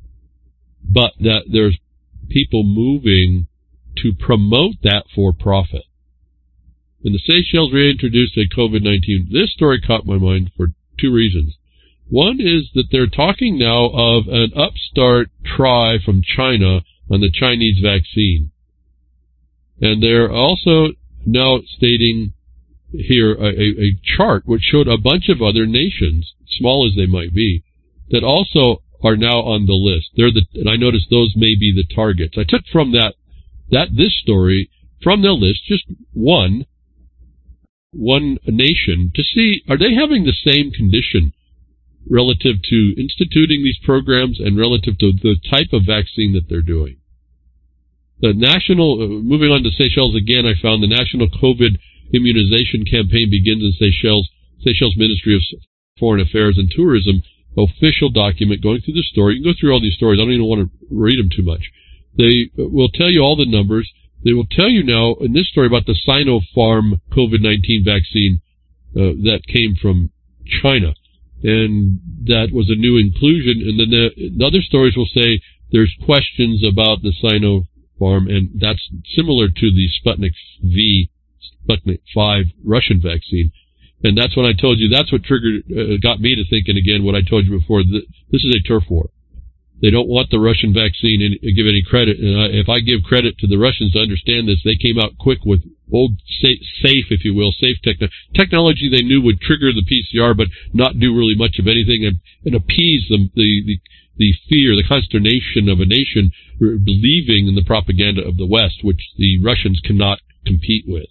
but that there's people moving to promote that for profit. and the Seychelles reintroduced a COVID nineteen. This story caught my mind for two reasons. One is that they're talking now of an upstart try from China on the Chinese vaccine. And they're also now stating here a, a, a chart which showed a bunch of other nations, small as they might be, that also are now on the list. They're the, and I noticed those may be the targets. I took from that, that this story, from their list, just one, one nation, to see, are they having the same condition relative to instituting these programs and relative to the type of vaccine that they're doing. The national, uh, moving on to Seychelles again, I found the National COVID Immunization Campaign begins in Seychelles, Seychelles Ministry of Foreign Affairs and Tourism, official document going through the story. You can go through all these stories. I don't even want to read them too much. They will tell you all the numbers. They will tell you now in this story about the Sinopharm COVID nineteen vaccine uh, that came from China. And that was a new inclusion. And then the, the other stories will say there's questions about the Sinopharm, and that's similar to the Sputnik V, Sputnik five Russian vaccine. And that's when I told you, that's what triggered, uh, got me to thinking again what I told you before. Th- this is a turf war. They don't want the Russian vaccine and give any credit. And I, if I give credit to the Russians to understand this, they came out quick with old safe, safe if you will, safe techno- technology they knew would trigger the P C R, but not do really much of anything, and, and appease them, the, the, the fear, the consternation of a nation believing in the propaganda of the West, which the Russians cannot compete with.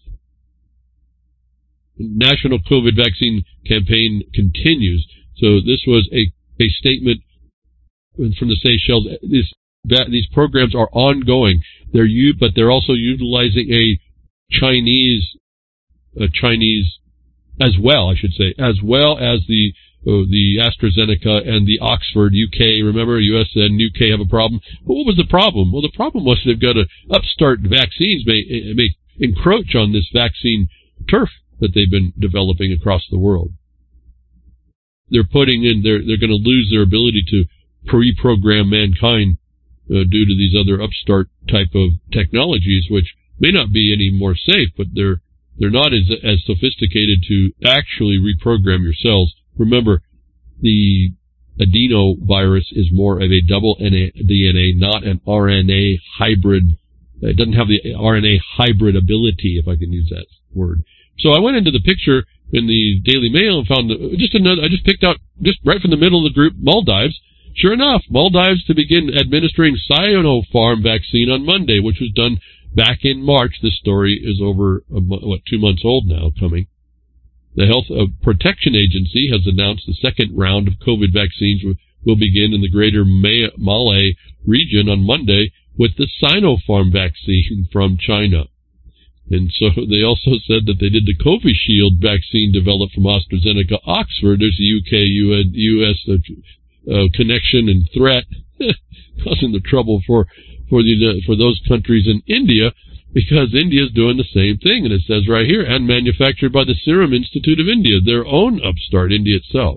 National COVID vaccine campaign continues. So this was a, a statement from the Seychelles. This, that, these programs are ongoing. They're u- but they're also utilizing a Chinese, a Chinese as well, I should say, as well as the uh, the AstraZeneca and the Oxford, U K. Remember, U S and U K have a problem. But what was the problem? Well, the problem was they've got a upstart vaccines may may encroach on this vaccine turf that they've been developing across the world. They're putting in, they're, they're going to lose their ability to pre-program mankind uh, due to these other upstart type of technologies, which may not be any more safe, but they're, they're not as, as sophisticated to actually reprogram your cells. Remember, the adenovirus is more of a double D N A, not an R N A hybrid. It doesn't have the R N A hybrid ability, if I can use that word. So I went into the picture in the Daily Mail and found just another, I just picked out, just right from the middle of the group, Maldives. Sure enough, Maldives to begin administering Sinopharm vaccine on Monday, which was done back in March. This story is over, what, two months old now, coming. The Health Protection Agency has announced the second round of COVID vaccines will begin in the greater Malay region on Monday with the Sinopharm vaccine from China. And so they also said that they did the Covishield vaccine developed from AstraZeneca Oxford. There's the U K U S uh, uh, connection and threat, causing the trouble for for the uh, for those countries in India, because India is doing the same thing, and it says right here, and manufactured by the Serum Institute of India, their own upstart, India itself.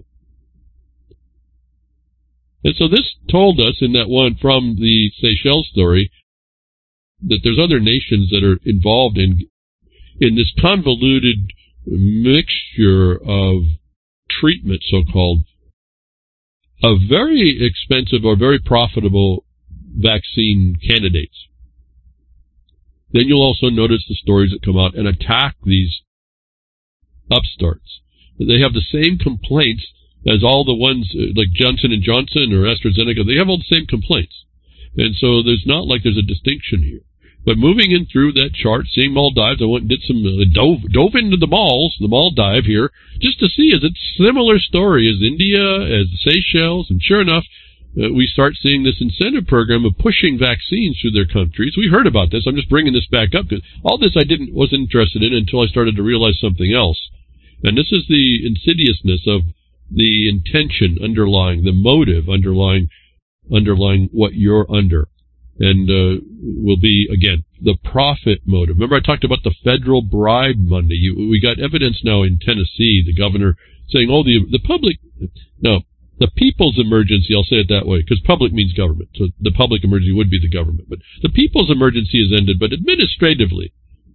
And so this told us in that one from the Seychelles story that there's other nations that are involved in in this convoluted mixture of treatment, so-called, of very expensive or very profitable vaccine candidates. Then you'll also notice the stories that come out and attack these upstarts. They have the same complaints as all the ones like Johnson and Johnson or AstraZeneca. They have all the same complaints. And so there's not like there's a distinction here. But moving in through that chart, seeing Maldives, I went and did some, uh, dove, dove into the malls, the Maldive here, just to see, is it similar story as India, as the Seychelles? And sure enough, uh, we start seeing this incentive program of pushing vaccines through their countries. We heard about this. I'm just bringing this back up because all this I didn't, wasn't interested in until I started to realize something else. And this is the insidiousness of the intention underlying, the motive underlying, underlying what you're under. And uh, will be, again, the profit motive. Remember I talked about the federal bribe Monday. You, we got evidence now in Tennessee, the governor saying, oh, the the public, no, the people's emergency, I'll say it that way, because public means government. So the public emergency would be the government. But the people's emergency is ended, but administratively,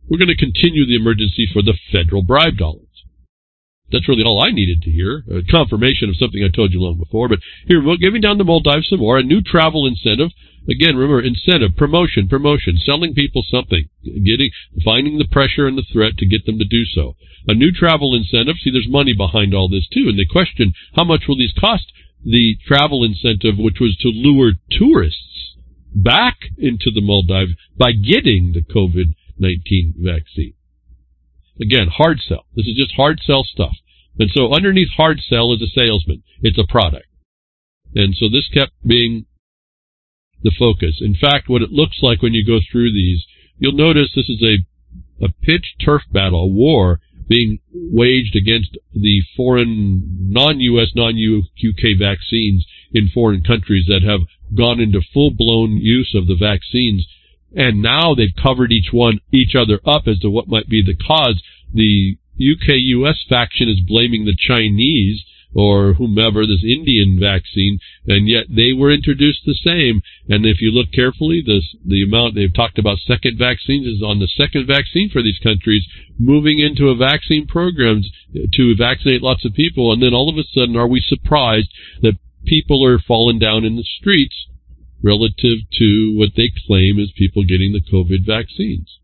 we're going to continue the emergency for the federal bribe dollars. That's really all I needed to hear, a confirmation of something I told you long before. But here, we're giving down the Maldives some more, a new travel incentive. Again, remember, incentive, promotion, promotion, selling people something, getting, finding the pressure and the threat to get them to do so. A new travel incentive. See, there's money behind all this, too. And they question, how much will these cost? The travel incentive, which was to lure tourists back into the Maldives by getting the COVID nineteen vaccine. Again, hard sell. This is just hard sell stuff. And so underneath hard sell is a salesman. It's a product. And so this kept being the focus. In fact, what it looks like when you go through these, you'll notice this is a, a pitched turf battle, a war being waged against the foreign, non-U S, non-U K vaccines in foreign countries that have gone into full-blown use of the vaccines. And now they've covered each one, each other up as to what might be the cause. The U K U S faction is blaming the Chinese or whomever, this Indian vaccine, and yet they were introduced the same. And if you look carefully, this, the amount they've talked about second vaccines is on the second vaccine for these countries, moving into a vaccine programs to vaccinate lots of people. And then all of a sudden, are we surprised that people are falling down in the streets relative to what they claim is people getting the COVID vaccines?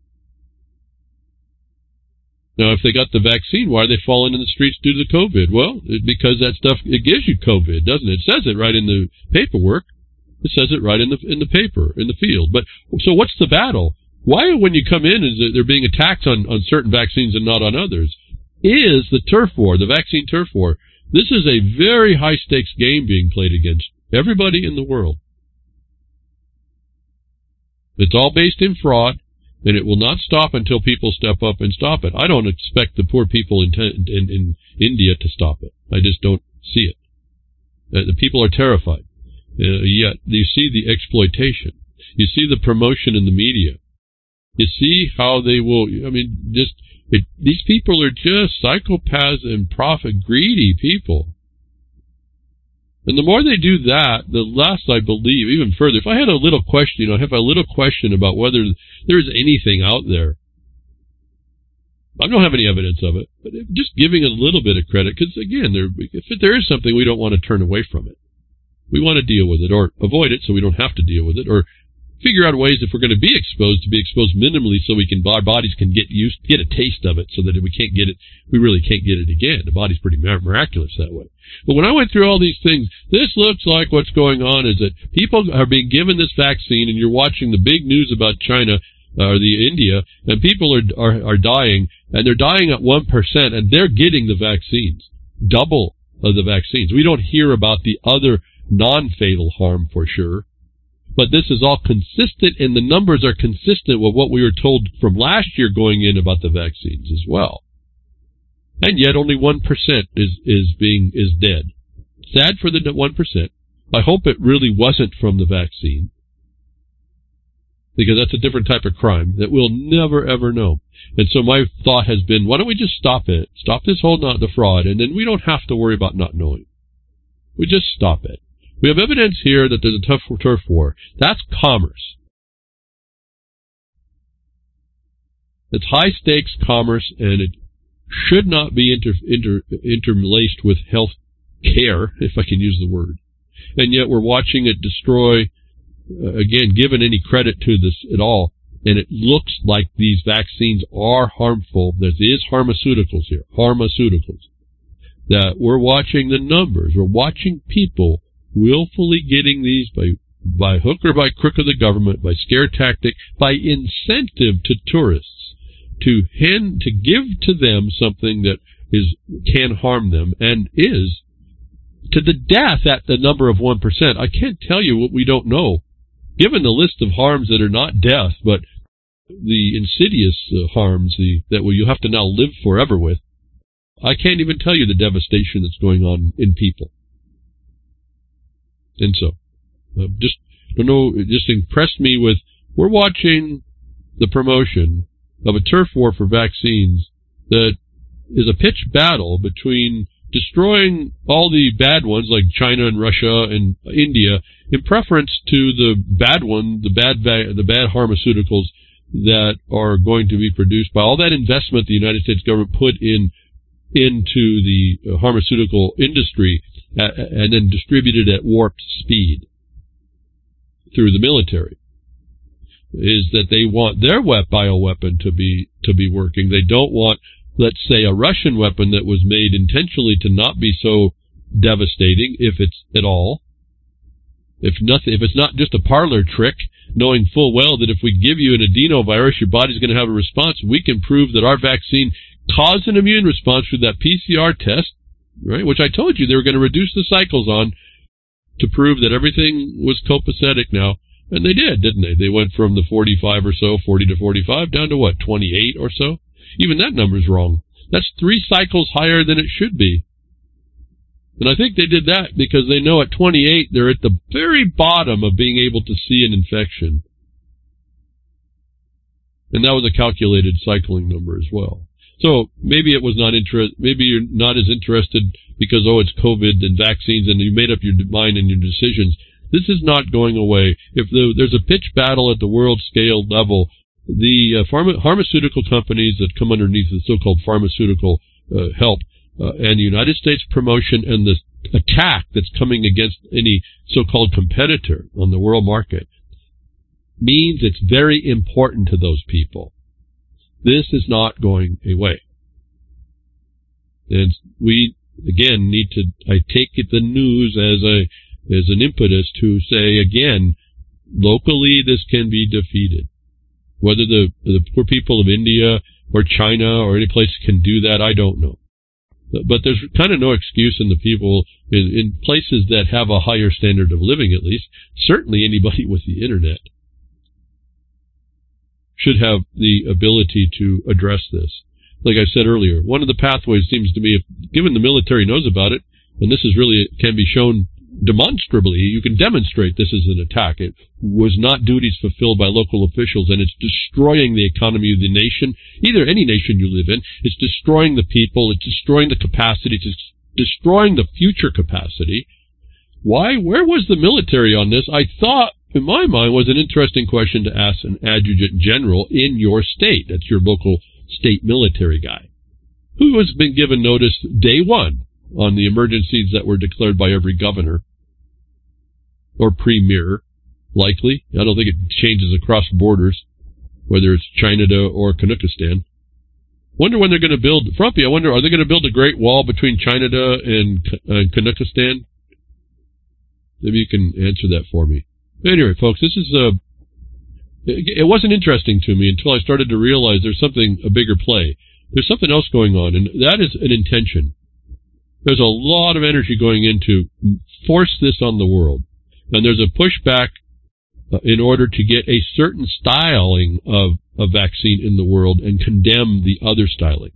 Now, if they got the vaccine, why are they falling in the streets due to the COVID? Well, it, because that stuff, it gives you COVID, doesn't it? It says it right in the paperwork. It says it right in the in the paper, in the field. But so what's the battle? Why, when you come in, is it they're being attacked on, on certain vaccines and not on others? Is the turf war, the vaccine turf war. This is a very high-stakes game being played against everybody in the world. It's all based in fraud, and it will not stop until people step up and stop it. I don't expect the poor people in, in, in India to stop it. I just don't see it. Uh, the people are terrified. Uh, yet you see the exploitation. You see the promotion in the media. You see how they will, I mean, just, it, these people are just psychopaths and profit greedy people. And the more they do that, the less I believe, even further. If I had a little question, you know, I have a little question about whether there's anything out there. I don't have any evidence of it, but just giving a little bit of credit, because again, there, if there is something, we don't want to turn away from it. We want to deal with it, or avoid it so we don't have to deal with it, or figure out ways if we're going to be exposed to be exposed minimally so we can, our bodies can get used, get a taste of it so that if we can't get it, we really can't get it again. The body's pretty miraculous that way. But when I went through all these things, this looks like what's going on is that people are being given this vaccine, and you're watching the big news about China, or the India, and people are, are, are dying, and they're dying at one percent, and they're getting the vaccines. Double of the vaccines. We don't hear about the other non-fatal harm for sure. But this is all consistent, and the numbers are consistent with what we were told from last year going in about the vaccines as well. And yet only one percent is, is being, is dead. Sad for the one percent. I hope it really wasn't from the vaccine, because that's a different type of crime that we'll never, ever know. And so my thought has been, why don't we just stop it? Stop this whole not the fraud, and then we don't have to worry about not knowing. We just stop it. We have evidence here that there's a tough turf war. That's commerce. It's high-stakes commerce, and it should not be inter, inter, interlaced with health care, if I can use the word. And yet we're watching it destroy, uh, again, given any credit to this at all, and it looks like these vaccines are harmful. There is pharmaceuticals here, pharmaceuticals. That we're watching the numbers. We're watching people willfully getting these by by hook or by crook of the government, by scare tactic, by incentive to tourists to hand, to give to them something that is can harm them and is to the death at the number of one percent. I can't tell you what we don't know, given the list of harms that are not death, but the insidious uh, harms the, that well, you have to now live forever with. I can't even tell you the devastation that's going on in people. And so, uh, just don't know. It just impressed me with we're watching the promotion of a turf war for vaccines that is a pitched battle between destroying all the bad ones like China and Russia and India in preference to the bad one, the bad the bad pharmaceuticals that are going to be produced by all that investment the United States government put in into the pharmaceutical industry uh, and then distributed at warp speed through the military, is that they want their wet bioweapon to be to be working. They don't want, let's say, a Russian weapon that was made intentionally to not be so devastating, if it's at all. If nothing, if it's not just a parlor trick, knowing full well that if we give you an adenovirus, your body's going to have a response. We can prove that our vaccine caused an immune response through that P C R test, right? Which I told you they were going to reduce the cycles on to prove that everything was copacetic now. And they did, didn't they? They went from the forty-five or so, forty to forty-five, down to what, twenty-eight or so? Even that number's wrong. That's three cycles higher than it should be. And I think they did that because they know at twenty-eight, they're at the very bottom of being able to see an infection. And that was a calculated cycling number as well. So maybe it was not interest. Maybe you're not as interested because, oh, it's COVID and vaccines, and you made up your mind and your decisions. This is not going away. If the, there's a pitch battle at the world scale level, the uh, pharma, pharmaceutical companies that come underneath the so-called pharmaceutical uh, help uh, and the United States promotion and the attack that's coming against any so-called competitor on the world market means it's very important to those people. This is not going away. And we, again, need to, I take it the news as a as an impetus to say, again, locally this can be defeated. Whether the, the poor people of India or China or any place can do that, I don't know. But, but there's kind of no excuse in the people in, in places that have a higher standard of living, at least. Certainly anybody with the internet should have the ability to address this. Like I said earlier, one of the pathways seems to be, if given the military knows about it, and this is really, it can be shown demonstrably, you can demonstrate this is an attack. It was not duties fulfilled by local officials, and it's destroying the economy of the nation, either any nation you live in. It's destroying the people. It's destroying the capacity. It's destroying the future capacity. Why? Where was the military on this? I thought, in my mind, was an interesting question to ask an adjutant general in your state. That's your local state military guy, who has been given notice day one on the emergencies that were declared by every governor or premier, likely. I don't think it changes across borders, whether it's China or Kanukistan. Wonder when they're going to build, Frumpy, I wonder, are they going to build a great wall between China and, and Kanukistan? Maybe you can answer that for me. Anyway, folks, this is a, it, it wasn't interesting to me until I started to realize there's something, a bigger play. There's something else going on, and that is an intention. There's a lot of energy going into force this on the world. And there's a pushback uh, in order to get a certain styling of a vaccine in the world and condemn the other styling.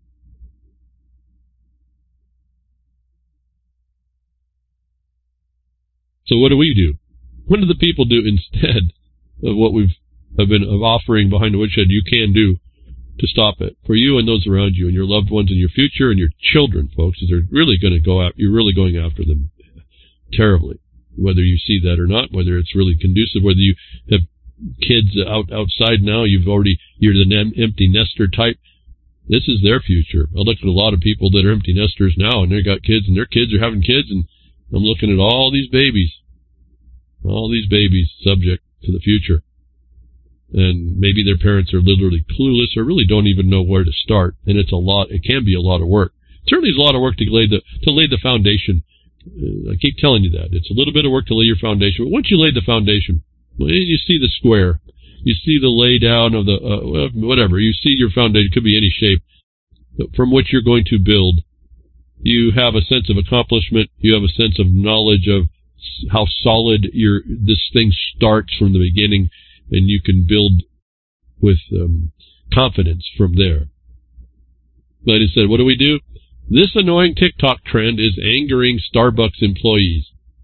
So what do we do? What do the people do instead of what we've have been of offering behind the woodshed you can do to stop it for you and those around you and your loved ones and your future and your children, folks? They're really going to go out. You're really going after them terribly, whether you see that or not, whether it's really conducive, whether you have kids out outside now, you've already, you're the empty nester type. This is their future. I look at a lot of people that are empty nesters now, and they've got kids, and their kids are having kids, and I'm looking at all these babies, all these babies subject to the future. And maybe their parents are literally clueless or really don't even know where to start. And it's a lot, it can be a lot of work. Certainly it's a lot of work to lay the, to lay the foundation. Uh, I keep telling you that. It's a little bit of work to lay your foundation. But once you lay the foundation, you see the square. You see the lay down of the, uh, whatever. You see your foundation. It could be any shape from which you're going to build. You have a sense of accomplishment. You have a sense of knowledge of how solid your, this thing starts from the beginning. And you can build with um, confidence from there. But instead, what do we do? This annoying TikTok trend is angering Starbucks employees.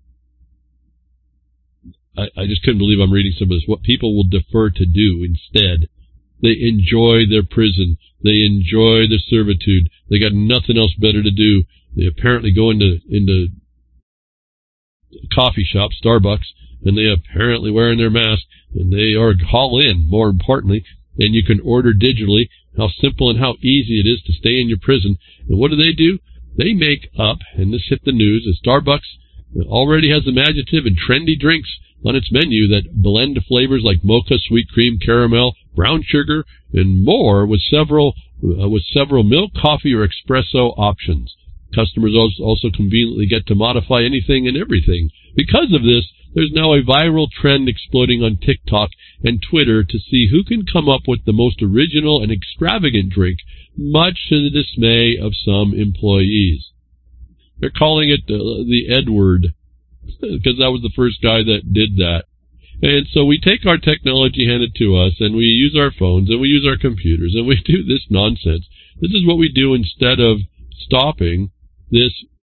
I, I just couldn't believe I'm reading some of this. What people will defer to do instead. They enjoy their prison. They enjoy their servitude. They got nothing else better to do. They apparently go into into coffee shops, Starbucks, and they apparently wearing their mask, and they are all in, more importantly, and you can order digitally, how simple and how easy it is to stay in your prison. And what do they do? They make up, and this hit the news, that Starbucks already has imaginative and trendy drinks on its menu that blend flavors like mocha, sweet cream, caramel, brown sugar, and more with several uh, with several milk, coffee, or espresso options. Customers also conveniently get to modify anything and everything. Because of this, there's now a viral trend exploding on TikTok and Twitter to see who can come up with the most original and extravagant drink, much to the dismay of some employees. They're calling it the, the Edward, because that was the first guy that did that. And so we take our technology handed to us, and we use our phones, and we use our computers, and we do this nonsense. This is what we do instead of stopping this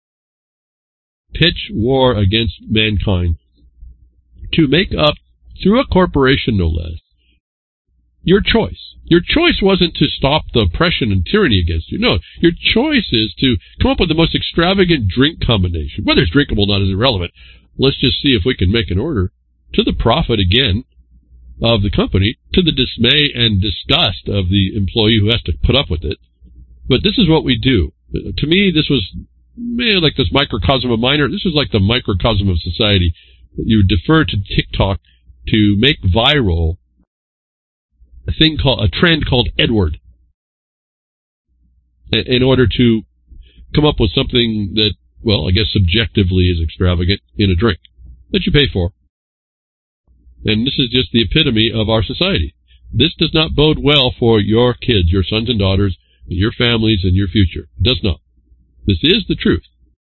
pitch war against mankind to make up, through a corporation no less, your choice. Your choice wasn't to stop the oppression and tyranny against you. No, your choice is to come up with the most extravagant drink combination. Whether it's drinkable or not is irrelevant. Let's just see if we can make an order, to the profit, again, of the company, to the dismay and disgust of the employee who has to put up with it. But this is what we do. To me, this was man, like this microcosm of minor. This is like the microcosm of society. You defer to TikTok to make viral a thing called a trend called Edward, in order to come up with something that, well, I guess subjectively is extravagant in a drink that you pay for. And this is just the epitome of our society. This does not bode well for your kids, your sons and daughters, your families, and your future. It does not. This is the truth.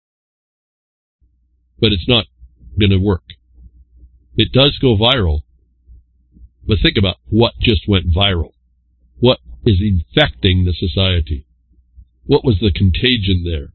But it's not going to work. It does go viral. But think about what just went viral. What is infecting the society? What was the contagion there?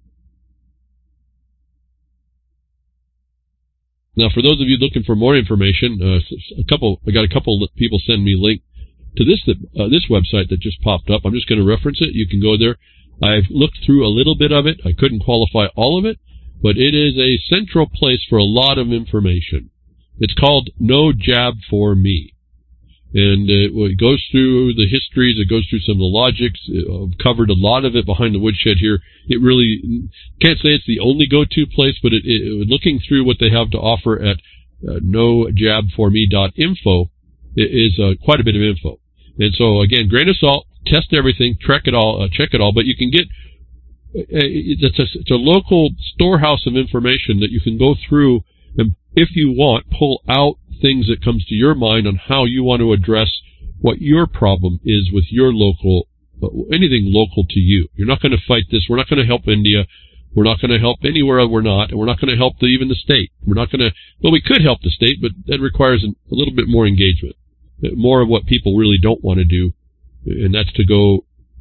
Now, for those of you looking for more information, uh, a couple, I got a couple of people send me a link to this that, uh, this website that just popped up. I'm just going to reference it. You can go there. I've looked through a little bit of it. I couldn't qualify all of it, but it is a central place for a lot of information. It's called No Jab for Me. And uh, it goes through the histories, it goes through some of the logics. I've covered a lot of it behind the woodshed here. It really, can't say it's the only go-to place, but it, it, looking through what they have to offer at uh, no jab for me dot info is uh, quite a bit of info. And so, again, grain of salt, test everything, check it all, uh, check it all, but you can get, uh, it's, a, it's a local storehouse of information that you can go through and, if you want, pull out things that comes to your mind on how you want to address what your problem is with your local, anything local to you. You're not going to fight this. We're not going to help India. We're not going to help anywhere we're not. And we're not going to help the, even the state. We're not going to, well, we could help the state, but that requires a, a little bit more engagement, more of what people really don't want to do. And that's to go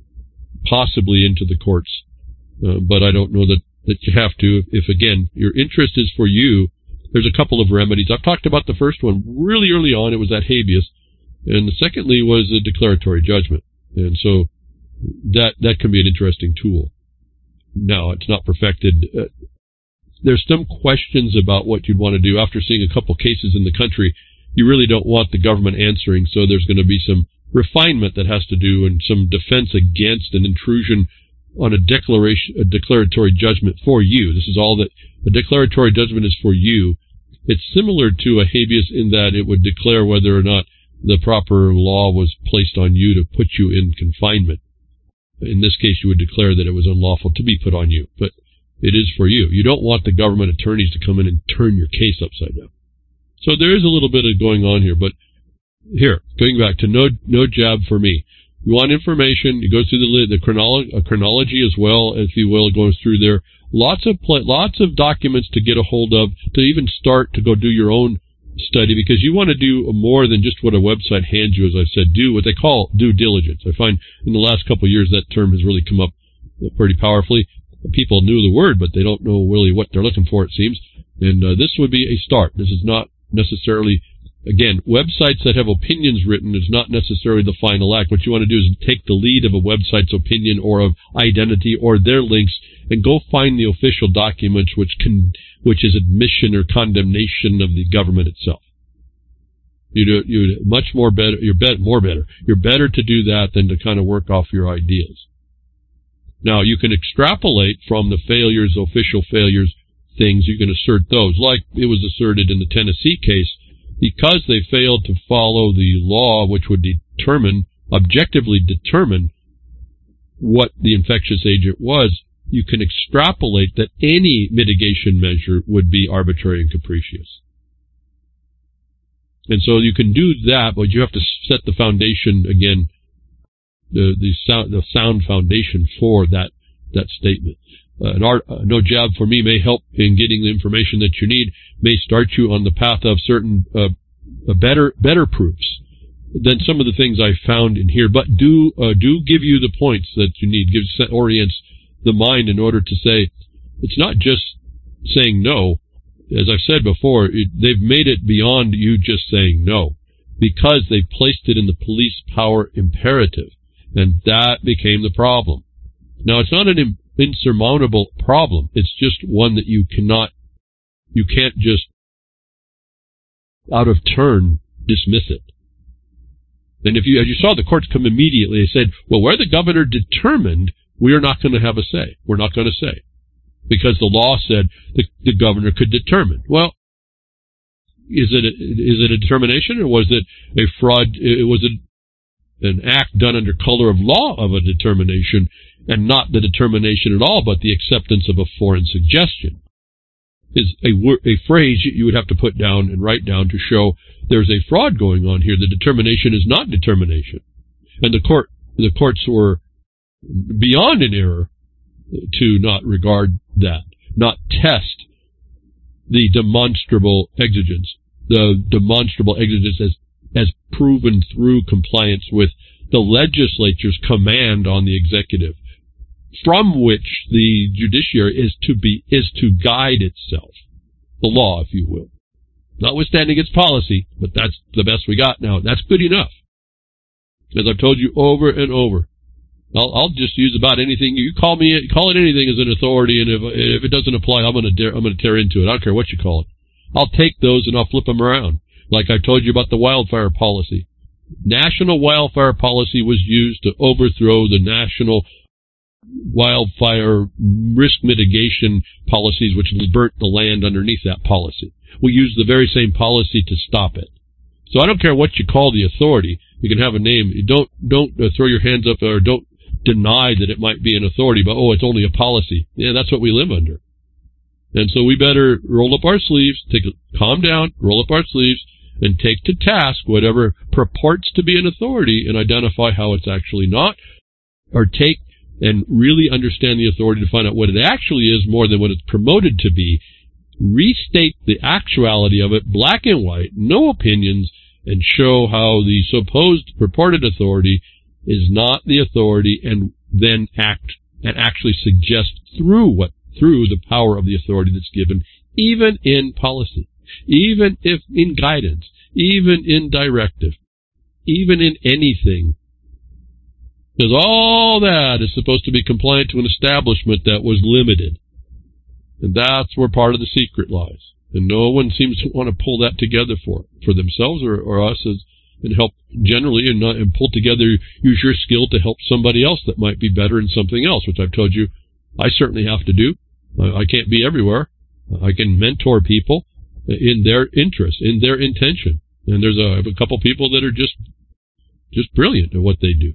possibly into the courts. Uh, but I don't know that, that you have to. If, again, your interest is for you, there's a couple of remedies. I've talked about the first one really early on. It was that habeas. And the secondly was a declaratory judgment. And so that that can be an interesting tool. Now, it's not perfected. Uh, there's some questions about what you'd want to do. After seeing a couple cases in the country, you really don't want the government answering, so there's going to be some refinement that has to do and some defense against an intrusion on a declaration, a declaratory judgment for you. This is all that a declaratory judgment is for you. It's similar to a habeas in that it would declare whether or not the proper law was placed on you to put you in confinement. In this case, you would declare that it was unlawful to be put on you, but it is for you. You don't want the government attorneys to come in and turn your case upside down. So there is a little bit of going on here, but here, going back to no no jab for me. You want information, you go through the, the chronolo- uh, chronology as well, if you will, going through there. Lots of pl- lots of documents to get a hold of, to even start to go do your own study, because you want to do more than just what a website hands you, as I've said. Do what they call due diligence. I find in the last couple of years that term has really come up pretty powerfully. People knew the word, but they don't know really what they're looking for, it seems. And uh, this would be a start. This is not necessarily... Again, websites that have opinions written is not necessarily the final act. What you want to do is take the lead of a website's opinion or of identity or their links and go find the official documents which can, which is admission or condemnation of the government itself. You do you much more better. You're bet more better. You're better to do that than to kind of work off your ideas. Now you can extrapolate from the failures, official failures, things. You can assert those, like it was asserted in the Tennessee case, because they failed to follow the law, which would determine objectively determine what the infectious agent was. You can extrapolate that any mitigation measure would be arbitrary and capricious. And so you can do that, but you have to set the foundation again, the the sound, the sound foundation for that that statement. Uh, an art, uh, no jab for me may help in getting the information that you need, may start you on the path of certain uh, uh, better better proofs than some of the things I found in here, but do uh, do give you the points that you need, give orients the mind in order to say it's not just saying no. As I've said before, it, they've made it beyond you just saying no, because they've placed it in the police power imperative, and that became the problem. Now, it's not an im- insurmountable problem. It's just one that you cannot, you can't just out of turn dismiss it. And if you, as you saw, the courts come immediately. They said, well, where the governor determined, we are not going to have a say. We're not going to say. Because the law said the, the governor could determine. Well, is it a, is it a determination, or was it a fraud? It was a, an act done under color of law of a determination, and not the determination at all, but the acceptance of a foreign suggestion? Is a, a phrase you would have to put down and write down to show there's a fraud going on here. The determination is not determination, and the court the courts were beyond an error to not regard that, not test the demonstrable exigence, the demonstrable exigence as, as proven through compliance with the legislature's command on the executive, from which the judiciary is to be, is to guide itself. The law, if you will. Notwithstanding its policy, but that's the best we got now. That's good enough. As I've told you over and over, I'll, I'll just use about anything. You call me, call it anything as an authority, and if if it doesn't apply, I'm going to I'm going to tear into it. I don't care what you call it. I'll take those and I'll flip them around. Like I told you about the wildfire policy. National wildfire policy was used to overthrow the national wildfire risk mitigation policies, which burnt the land underneath that policy. We use the very same policy to stop it. So I don't care what you call the authority. You can have a name. You don't don't uh, throw your hands up, or don't deny that it might be an authority, but oh, it's only a policy. Yeah, that's what we live under. And so we better roll up our sleeves, take a, calm down, roll up our sleeves, and take to task whatever purports to be an authority and identify how it's actually not, or take and really understand the authority to find out what it actually is more than what it's promoted to be. Restate the actuality of it, black and white, no opinions, and show how the supposed purported authority is not the authority, and then act and actually suggest through what through the power of the authority that's given, even in policy, even if in guidance, even in directive, even in anything. Because all that is supposed to be compliant to an establishment that was limited. And that's where part of the secret lies. And no one seems to want to pull that together for for themselves or, or us, as, and help generally, and, not, and pull together, use your skill to help somebody else that might be better in something else, which I've told you I certainly have to do. I, I can't be everywhere. I can mentor people in their interest, in their intention. And there's a, I have a couple people that are just just brilliant at what they do.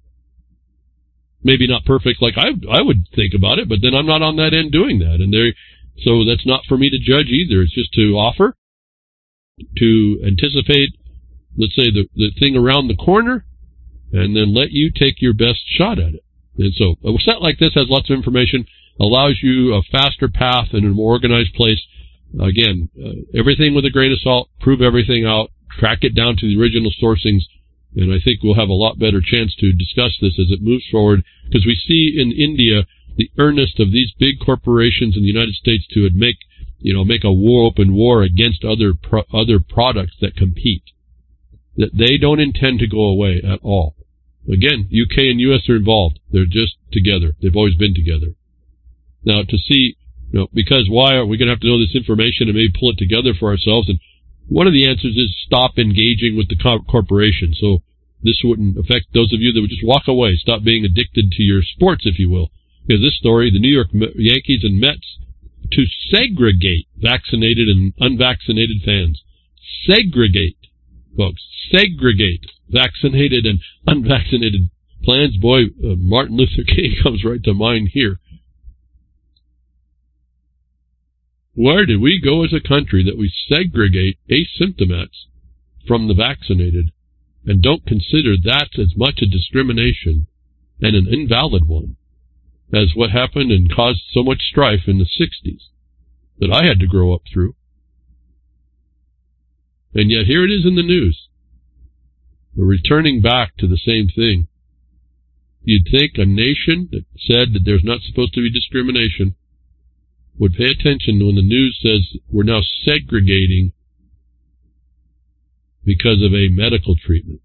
Maybe not perfect like I I would think about it, but then I'm not on that end doing that. And they so that's not for me to judge either. It's just to offer, to anticipate, let's say, the, the thing around the corner, and then let you take your best shot at it. And so a set like this has lots of information, allows you a faster path and a more organized place. Again, uh, everything with a grain of salt, prove everything out, track it down to the original sourcings, and I think we'll have a lot better chance to discuss this as it moves forward, because we see in India the earnest of these big corporations in the United States to make, you know, make a war, open war against other pro other products that compete. That they don't intend to go away at all. Again, U K and U S are involved. They're just together. They've always been together. Now, to see, you know, because why are we going to have to know this information and maybe pull it together for ourselves? And one of the answers is stop engaging with the co- corporation. So this wouldn't affect those of you that would just walk away, stop being addicted to your sports, if you will. Because this story, the New York Yankees and Mets, to segregate vaccinated and unvaccinated fans. Segregate, folks. Segregate vaccinated and unvaccinated plans. Boy, uh, Martin Luther King comes right to mind here. Where did we go as a country that we segregate asymptomats from the vaccinated and don't consider that as much a discrimination and an invalid one as what happened and caused so much strife in the sixties that I had to grow up through? And yet here it is in the news. We're returning back to the same thing. You'd think a nation that said that there's not supposed to be discrimination would pay attention when the news says we're now segregating because of a medical treatment.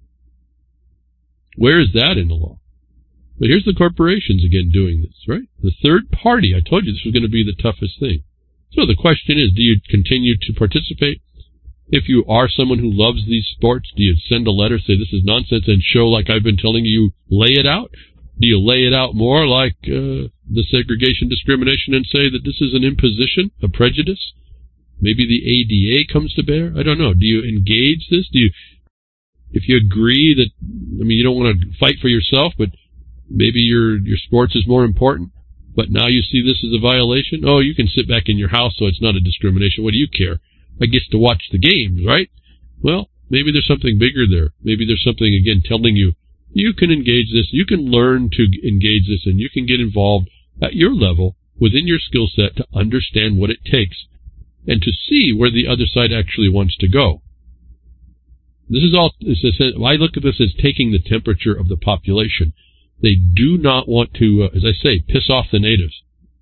Where is that in the law? But here's the corporations again doing this, right? The third party. I told you this was going to be the toughest thing. So the question is, do you continue to participate? If you are someone who loves these sports, do you send a letter, say this is nonsense, and show, like I've been telling you, lay it out? Do you lay it out more like uh, the segregation discrimination and say that this is an imposition, a prejudice? Maybe the A D A comes to bear? I don't know. Do you engage this? Do you, if you agree that, I mean, you don't want to fight for yourself, but maybe your your sports is more important, but now you see this as a violation? Oh, you can sit back in your house, so it's not a discrimination. What do you care? I get to watch the games, right? Well, maybe there's something bigger there. Maybe there's something, again, telling you, you can engage this, you can learn to engage this, and you can get involved at your level within your skill set to understand what it takes and to see where the other side actually wants to go. This is all, I look at this as taking the temperature of the population. They do not want to, uh, as I say, piss off the natives.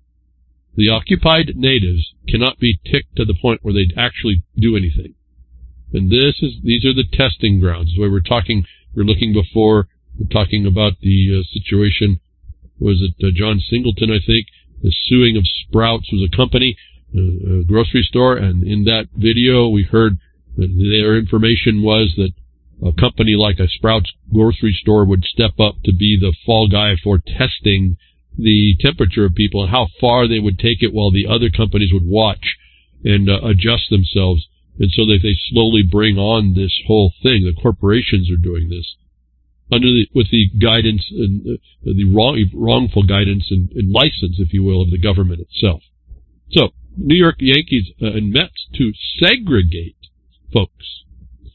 The occupied natives cannot be ticked to the point where they'd actually do anything. And this is, these are the testing grounds where we're talking, we're looking before, we're talking about the uh, situation, was it uh, John Singleton, I think, the suing of Sprouts was a company, uh, a grocery store, and in that video we heard that their information was that a company like a Sprouts grocery store would step up to be the fall guy for testing the temperature of people and how far they would take it while the other companies would watch and uh, adjust themselves. And so that they slowly bring on this whole thing. The corporations are doing this under the, with the guidance and uh, the wrong, wrongful guidance and, and license, if you will, of the government itself. So, New York Yankees uh, and Mets to segregate folks.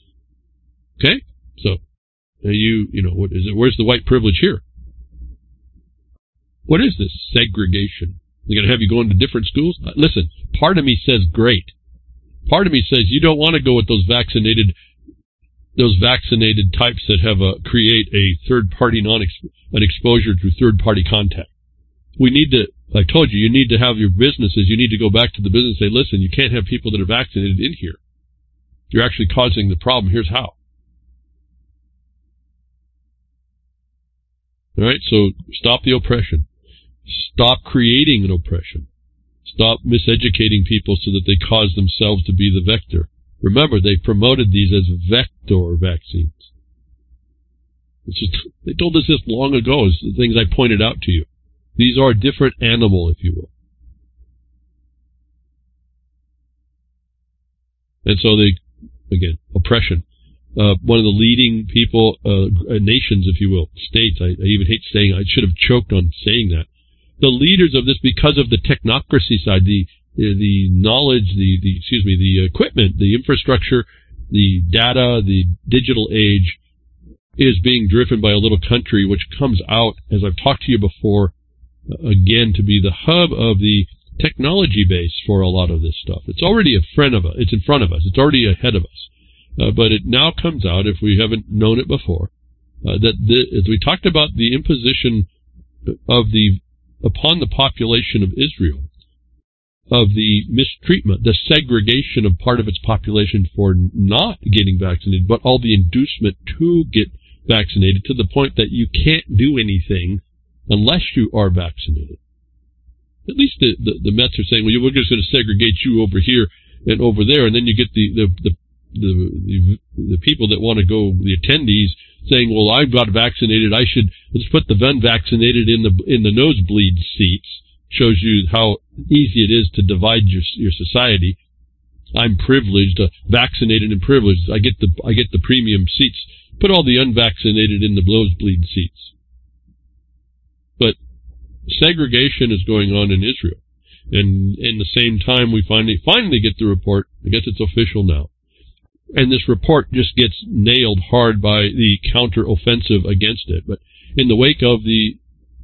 Okay, so uh, you you know what is it? Where's the white privilege here? What is this segregation? They're going to have you going to different schools? Uh, listen, part of me says great. Part of me says you don't want to go with those vaccinated, those vaccinated types that have a create a third party non an exposure through third party contact. We need to. I told you, you need to have your businesses. You need to go back to the business and say, listen, you can't have people that are vaccinated in here. You're actually causing the problem. Here's how. All right, so stop the oppression. Stop creating an oppression. Stop miseducating people so that they cause themselves to be the vector. Remember, they promoted these as vector vaccines. This is, they told us this long ago, as the things I pointed out to you. These are a different animal, if you will. And so they, again, oppression. Uh, one of the leading people, uh, nations, if you will, states, I, I even hate saying, I should have choked on saying that. The leaders of this, because of the technocracy side, the the knowledge, the, the excuse me, the equipment, the infrastructure, the data, the digital age, is being driven by a little country which comes out, as I've talked to you before, uh, again, to be the hub of the technology base for a lot of this stuff. It's already in front of us. It's in front of us. It's already ahead of us. Uh, but it now comes out, if we haven't known it before, uh, that the, as we talked about the imposition of the upon the population of Israel, of the mistreatment, the segregation of part of its population for not getting vaccinated, but all the inducement to get vaccinated to the point that you can't do anything unless you are vaccinated. At least the, the, the Mets are saying, well, we're just going to segregate you over here and over there, and then you get the the the the, the, the people that want to go, the attendees, saying, well, I've got vaccinated, I should, let's put the unvaccinated in the in the nosebleed seats. Shows you how easy it is to divide your your society. I'm privileged, uh, vaccinated and privileged. I get the I get the premium seats. Put all the unvaccinated in the nosebleed seats. But segregation is going on in Israel, and in the same time, we finally finally get the report. I guess it's official now, and this report just gets nailed hard by the counter-offensive against it. But in the wake of the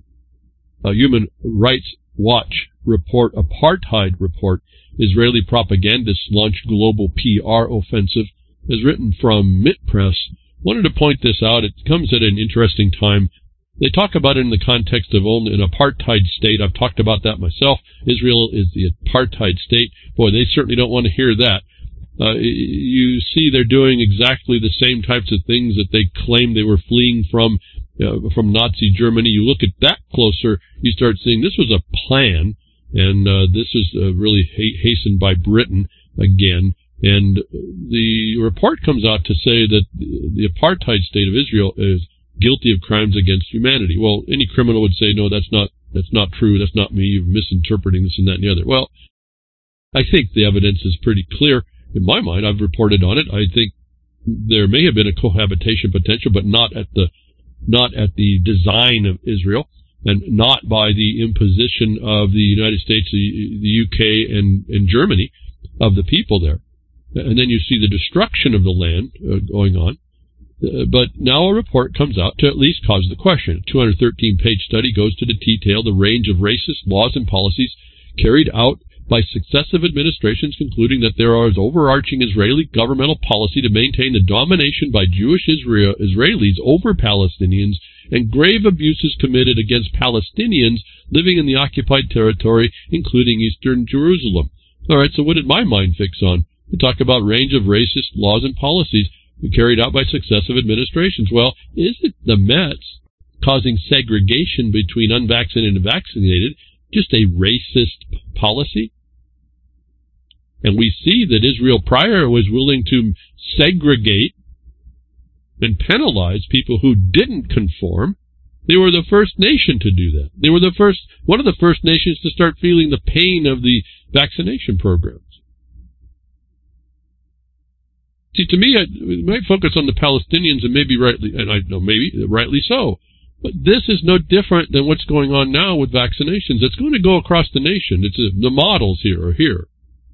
uh, Human Rights Watch report, apartheid report, Israeli propagandists launched global P R offensive, as written from Mitt Press. Wanted to point this out. It comes at an interesting time. They talk about it in the context of only an apartheid state. I've talked about that myself. Israel is the apartheid state. Boy, they certainly don't want to hear that. Uh, you see they're doing exactly the same types of things that they claim they were fleeing from uh, from Nazi Germany. You look at that closer, you start seeing this was a plan, and uh, this is uh, really ha- hastened by Britain again. And the report comes out to say that the apartheid state of Israel is guilty of crimes against humanity. Well, any criminal would say, no, that's not that's not true. That's not me. You're misinterpreting this and that and the other. Well, I think the evidence is pretty clear. In my mind, I've reported on it. I think there may have been a cohabitation potential, but not at the not at the design of Israel, and not by the imposition of the United States, the, the U K, and, and Germany of the people there. And then you see the destruction of the land uh, going on. Uh, but now a report comes out to at least cause the question. A two hundred thirteen page study goes to detail the range of racist laws and policies carried out by successive administrations, concluding that there is overarching Israeli governmental policy to maintain the domination by Jewish Israel, Israelis over Palestinians, and grave abuses committed against Palestinians living in the occupied territory, including eastern Jerusalem. All right, so what did my mind fix on? We talk about range of racist laws and policies carried out by successive administrations. Well, is it the Mets causing segregation between unvaccinated and vaccinated just a racist policy? And we see that Israel prior was willing to segregate and penalize people who didn't conform. They were the first nation to do that. They were the first, one of the first nations to start feeling the pain of the vaccination programs. See, to me, I, we might focus on the Palestinians, and maybe rightly, and I know maybe rightly so. But this is no different than what's going on now with vaccinations. It's going to go across the nation. It's a, the models here are here.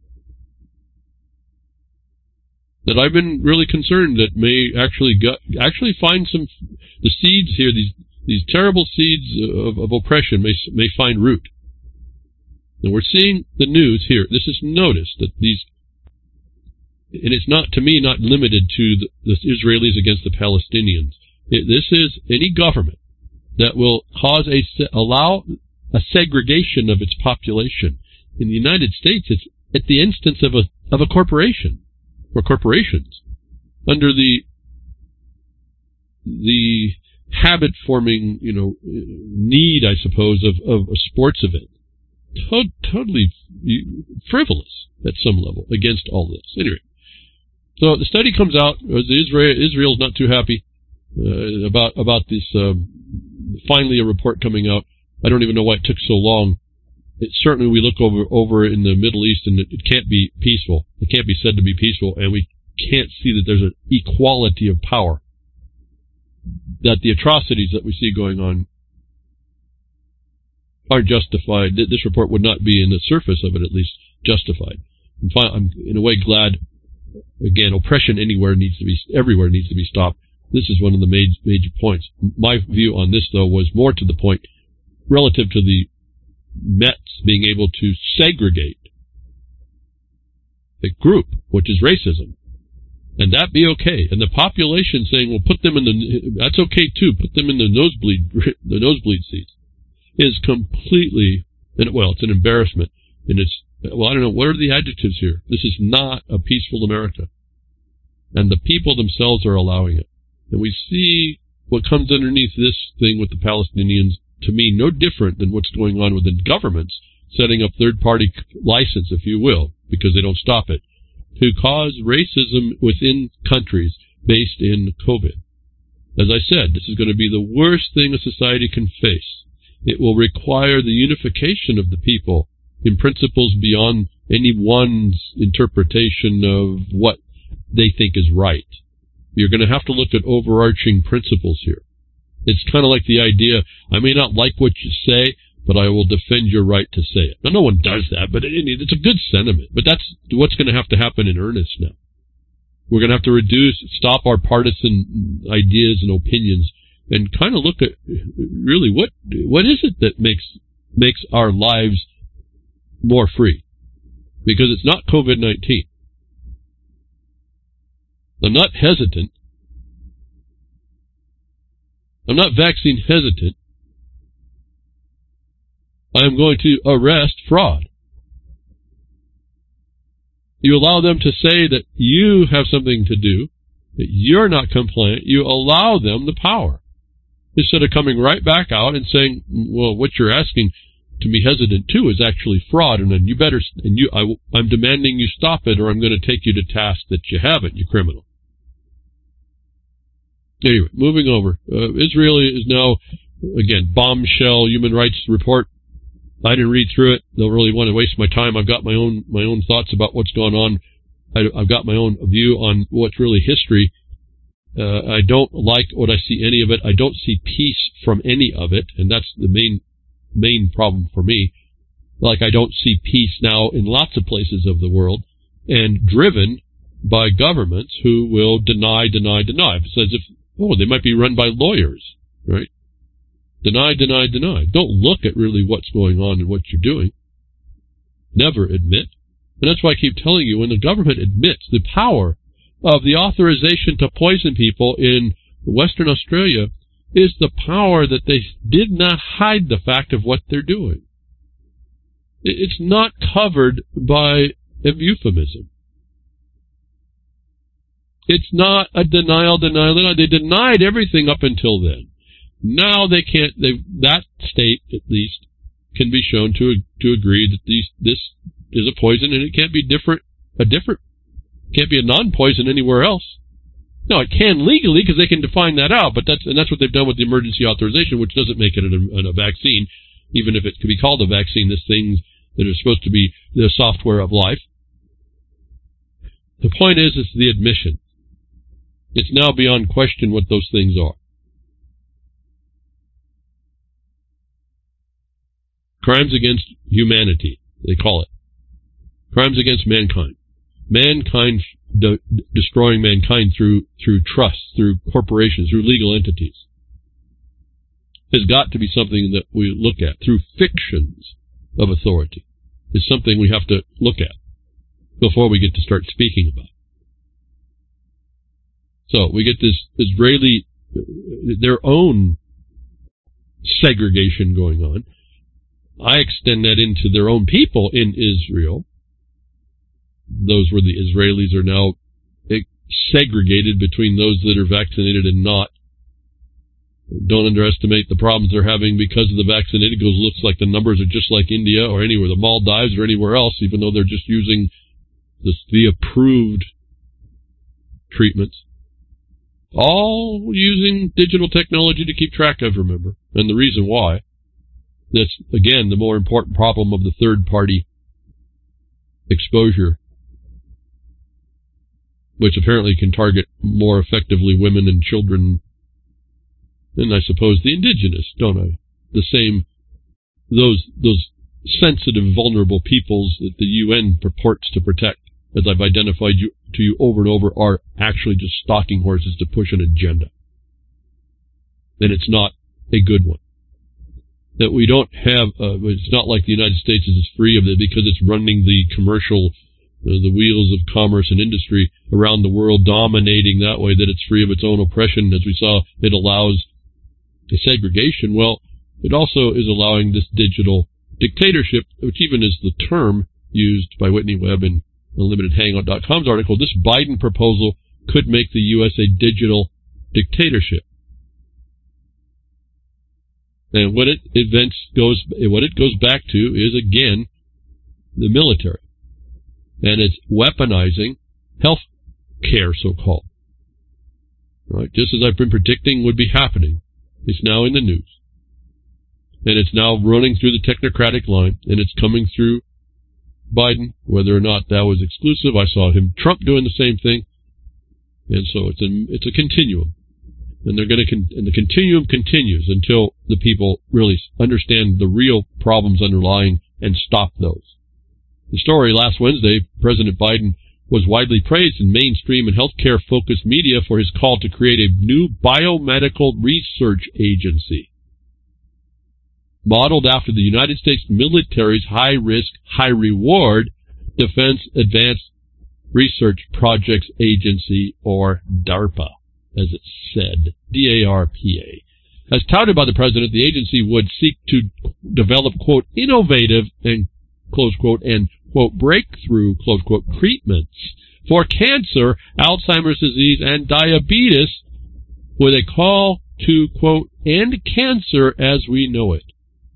That I've been really concerned that may actually gut, actually find some the seeds here. These these terrible seeds of, of oppression may may find root. And we're seeing the news here. This is notice that these. And it's not, to me, not limited to the, the Israelis against the Palestinians. It, this is any government that will cause a, allow a segregation of its population. In the United States, it's at the instance of a, of a corporation, or corporations, under the, the habit-forming, you know, need, I suppose, of, of a sports event. To- totally frivolous at some level against all this. Anyway. So the study comes out. Israel Israel's not too happy uh, about about this. Um, finally, a report coming out. I don't even know why it took so long. It, certainly, we look over over in the Middle East, and it, it can't be peaceful. It can't be said to be peaceful, and we can't see that there's an equality of power. That the atrocities that we see going on are justified. This report would not be, in the surface of it at least, justified. I'm, fine, I'm in a way glad. Again, oppression anywhere needs to be, everywhere needs to be stopped. This is one of the major, major points. My view on this, though, was more to the point relative to the Mets being able to segregate the group, which is racism, and that be okay. And the population saying, well, put them in the, that's okay too, put them in the nosebleed, the nosebleed seats, is completely, and well, it's an embarrassment, and it's, well, I don't know, what are the adjectives here? This is not a peaceful America. And the people themselves are allowing it. And we see what comes underneath this thing with the Palestinians, to me, no different than what's going on with the governments setting up third-party license, if you will, because they don't stop it, to cause racism within countries based in COVID. As I said, this is going to be the worst thing a society can face. It will require the unification of the people in principles beyond anyone's interpretation of what they think is right. You're going to have to look at overarching principles here. It's kind of like the idea, I may not like what you say, but I will defend your right to say it. Now, no one does that, but it, it's a good sentiment. But that's what's going to have to happen in earnest now. We're going to have to reduce, stop our partisan ideas and opinions, and kind of look at really what what is it that makes makes our lives more free? Because it's not COVID nineteen. I'm not hesitant. I'm not vaccine hesitant. I am going to arrest fraud. You allow them to say that you have something to do, that you're not compliant. You allow them the power. Instead of coming right back out and saying, well, what you're asking to be hesitant to is actually fraud, and then you better, and you, I, I'm demanding you stop it, or I'm going to take you to task that you haven't, you criminal. Anyway, moving over. Uh, Israel is now, again, bombshell human rights report. I didn't read through it. Don't really want to waste my time. I've got my own my own thoughts about what's going on. I, I've got my own view on what's really history. Uh, I don't like what I see any of it. I don't see peace from any of it, and that's the main main problem for me. Like I don't see peace now in lots of places of the world, and driven by governments who will deny, deny, deny. It's as if, oh, they might be run by lawyers, right? Deny, deny, deny. Don't look at really what's going on and what you're doing. Never admit. And that's why I keep telling you, when the government admits the power of the authorization to poison people in Western Australia is the power that they did not hide the fact of what they're doing. It's not covered by a euphemism. It's not a denial, denial, denial. They denied everything up until then. Now they can't, they, that state, at least, can be shown to to agree that these, this is a poison, and it can't be different, a different, can't be a non-poison anywhere else. No, it can legally, because they can define that out, but that's, and that's what they've done with the emergency authorization, which doesn't make it a, a vaccine, even if it could be called a vaccine, this thing that is supposed to be the software of life. The point is, it's the admission. It's now beyond question what those things are. Crimes against humanity, they call it. Crimes against mankind. Mankind de- destroying mankind through through trusts, through corporations, through legal entities. Has got to be something that we look at through fictions of authority. It's something we have to look at before we get to start speaking about. So we get this Israeli, their own segregation going on. I extend that into their own people in Israel. Those where the Israelis are now segregated between those that are vaccinated and not. Don't underestimate the problems they're having because of the vaccinated. Because it looks like the numbers are just like India or anywhere, the Maldives or anywhere else, even though they're just using this, the approved treatments. All using digital technology to keep track of, remember. And the reason why. That's, again, the more important problem of the third-party exposure, which apparently can target more effectively women and children than, I suppose, the indigenous, don't I? The same, those those sensitive, vulnerable peoples that the U N purports to protect, as I've identified you, to you over and over, are actually just stalking horses to push an agenda. And it's not a good one. That we don't have, uh, it's not like the United States is free of it because it's running the commercial, uh, the wheels of commerce and industry around the world, dominating that way, that it's free of its own oppression. As we saw, it allows a segregation. Well, it also is allowing this digital dictatorship, which even is the term used by Whitney Webb in Unlimited Hangout dot com's article. This Biden proposal could make the U S a digital dictatorship. And what it events goes, what it goes back to is, again, the military. And it's weaponizing health care, so-called. Right? Just as I've been predicting would be happening, it's now in the news. And it's now running through the technocratic line, and it's coming through Biden, whether or not that was exclusive. I saw him, Trump doing the same thing. And so it's a, it's a continuum. And they're going to, con- and the continuum continues until the people really understand the real problems underlying and stop those. The story last Wednesday, President Biden was widely praised in mainstream and healthcare-focused media for his call to create a new biomedical research agency, modeled after the United States military's high-risk, high-reward Defense Advanced Research Projects Agency, or DARPA, as it's said, D A R P A. As touted by the president, the agency would seek to develop, quote, innovative and, close quote, and, quote, breakthrough, close quote, treatments for cancer, Alzheimer's disease, and diabetes, with a call to, quote, end cancer as we know it.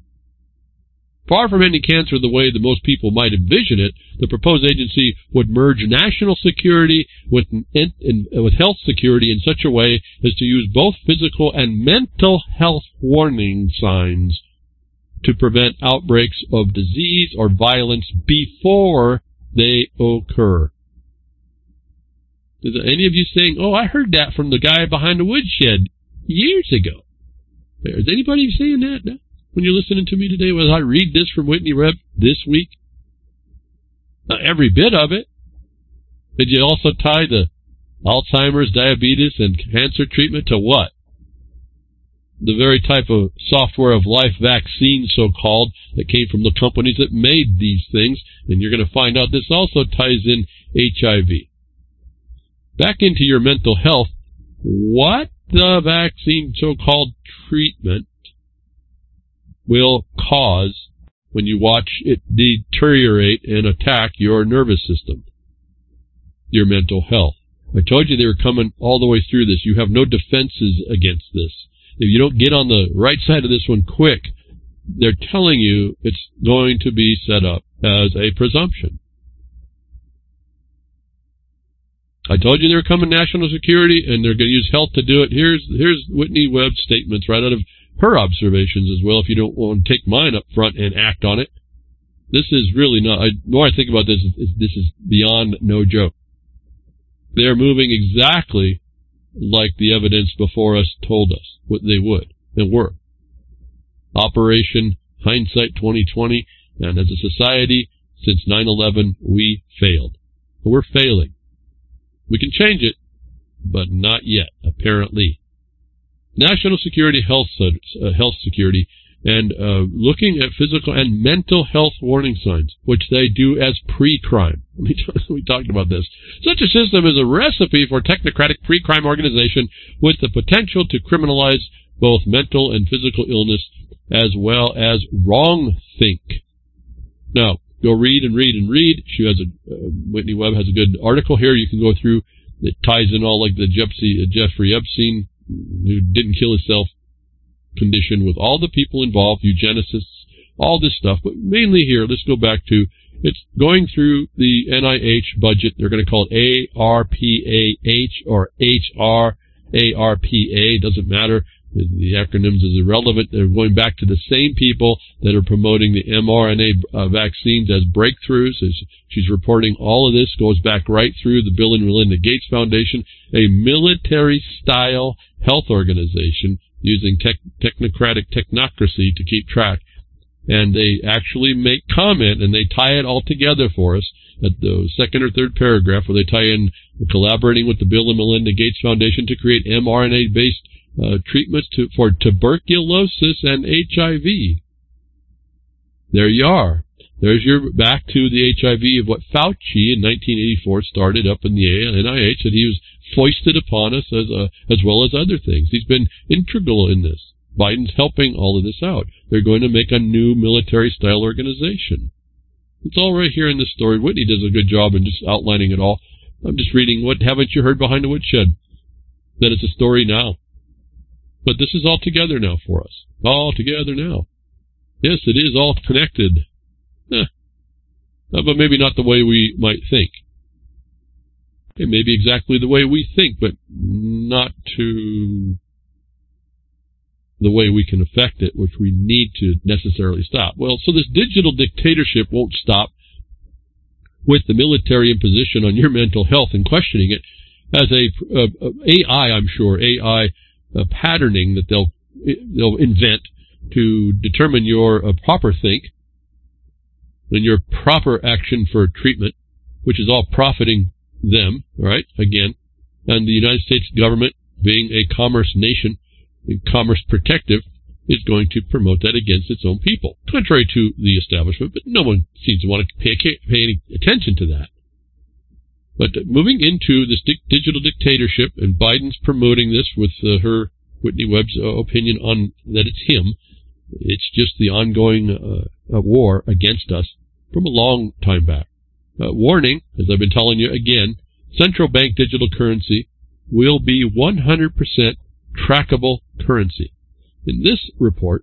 Far from ending cancer the way that most people might envision it, the proposed agency would merge national security with, in, in, with health security in such a way as to use both physical and mental health warning signs to prevent outbreaks of disease or violence before they occur. Is there any of you saying, oh, I heard that from the guy behind the woodshed years ago? Is anybody saying that now? When you're listening to me today, when I read this from Whitney Webb this week, uh, every bit of it. Did you also tie the Alzheimer's, diabetes, and cancer treatment to what? The very type of software of life vaccine, so-called, that came from the companies that made these things. And you're going to find out this also ties in H I V. Back into your mental health. What the vaccine, so-called treatment, will cause when you watch it deteriorate and attack your nervous system, your mental health. I told you they were coming all the way through this. You have no defenses against this. If you don't get on the right side of this one quick, they're telling you it's going to be set up as a presumption. I told you they were coming national security, and they're going to use health to do it. Here's here's Whitney Webb's statements right out of her observations as well, if you don't want to take mine up front and act on it. This is really not, I, the more I think about this, this is beyond no joke. They're moving exactly like the evidence before us told us what they would and were. Operation Hindsight twenty twenty, and as a society, since nine eleven, we failed. We're failing. We can change it, but not yet, apparently. National security, health uh, health security, and uh, looking at physical and mental health warning signs, which they do as pre-crime. We, we talked about this. Such a system is a recipe for technocratic pre-crime organization with the potential to criminalize both mental and physical illness as well as wrong think. Now, go read and read and read. She has a uh, Whitney Webb has a good article here you can go through that ties in all like the Jeffrey, uh, Jeffrey Epstein, who didn't kill himself condition, with all the people involved, eugenicists, all this stuff. But mainly here, let's go back to, it's going through the N I H budget. They're going to call it A R P A H or H R A R P A. Doesn't matter. The acronyms is irrelevant. They're going back to the same people that are promoting the mRNA uh, vaccines as breakthroughs. As she's reporting, all of this goes back right through the Bill and Melinda Gates Foundation, a military-style health organization using tech, technocratic technocracy to keep track. And they actually make comment, and they tie it all together for us at the second or third paragraph, where they tie in collaborating with the Bill and Melinda Gates Foundation to create mRNA-based Uh, treatments to, for tuberculosis and H I V. There you are. There's your back to the H I V of what Fauci in nineteen eighty-four started up in the N I H, and he was foisted upon us as a, as well as other things. He's been integral in this. Biden's helping all of this out. They're going to make a new military-style organization. It's all right here in this story. Whitney does a good job in just outlining it all. I'm just reading what haven't you heard behind the woodshed? That it's a story now. But this is all together now for us. All together now. Yes, it is all connected. Eh. But maybe not the way we might think. It may be exactly the way we think, but not to the way we can affect it, which we need to necessarily stop. Well, so this digital dictatorship won't stop with the military imposition on your mental health and questioning it as a, a, a AI, I'm sure, A I uh, patterning that they'll they'll invent to determine your uh, proper think and your proper action for treatment, which is all profiting them, right? Again, and the United States government, being a commerce nation, commerce protective, is going to promote that against its own people, contrary to the establishment, but no one seems to want to pay, pay any attention to that. But moving into this di- digital dictatorship, and Biden's promoting this with uh, her, Whitney Webb's uh, opinion on that it's him, it's just the ongoing uh, uh, war against us from a long time back. Uh, warning, as I've been telling you again, central bank digital currency will be one hundred percent trackable currency. In this report,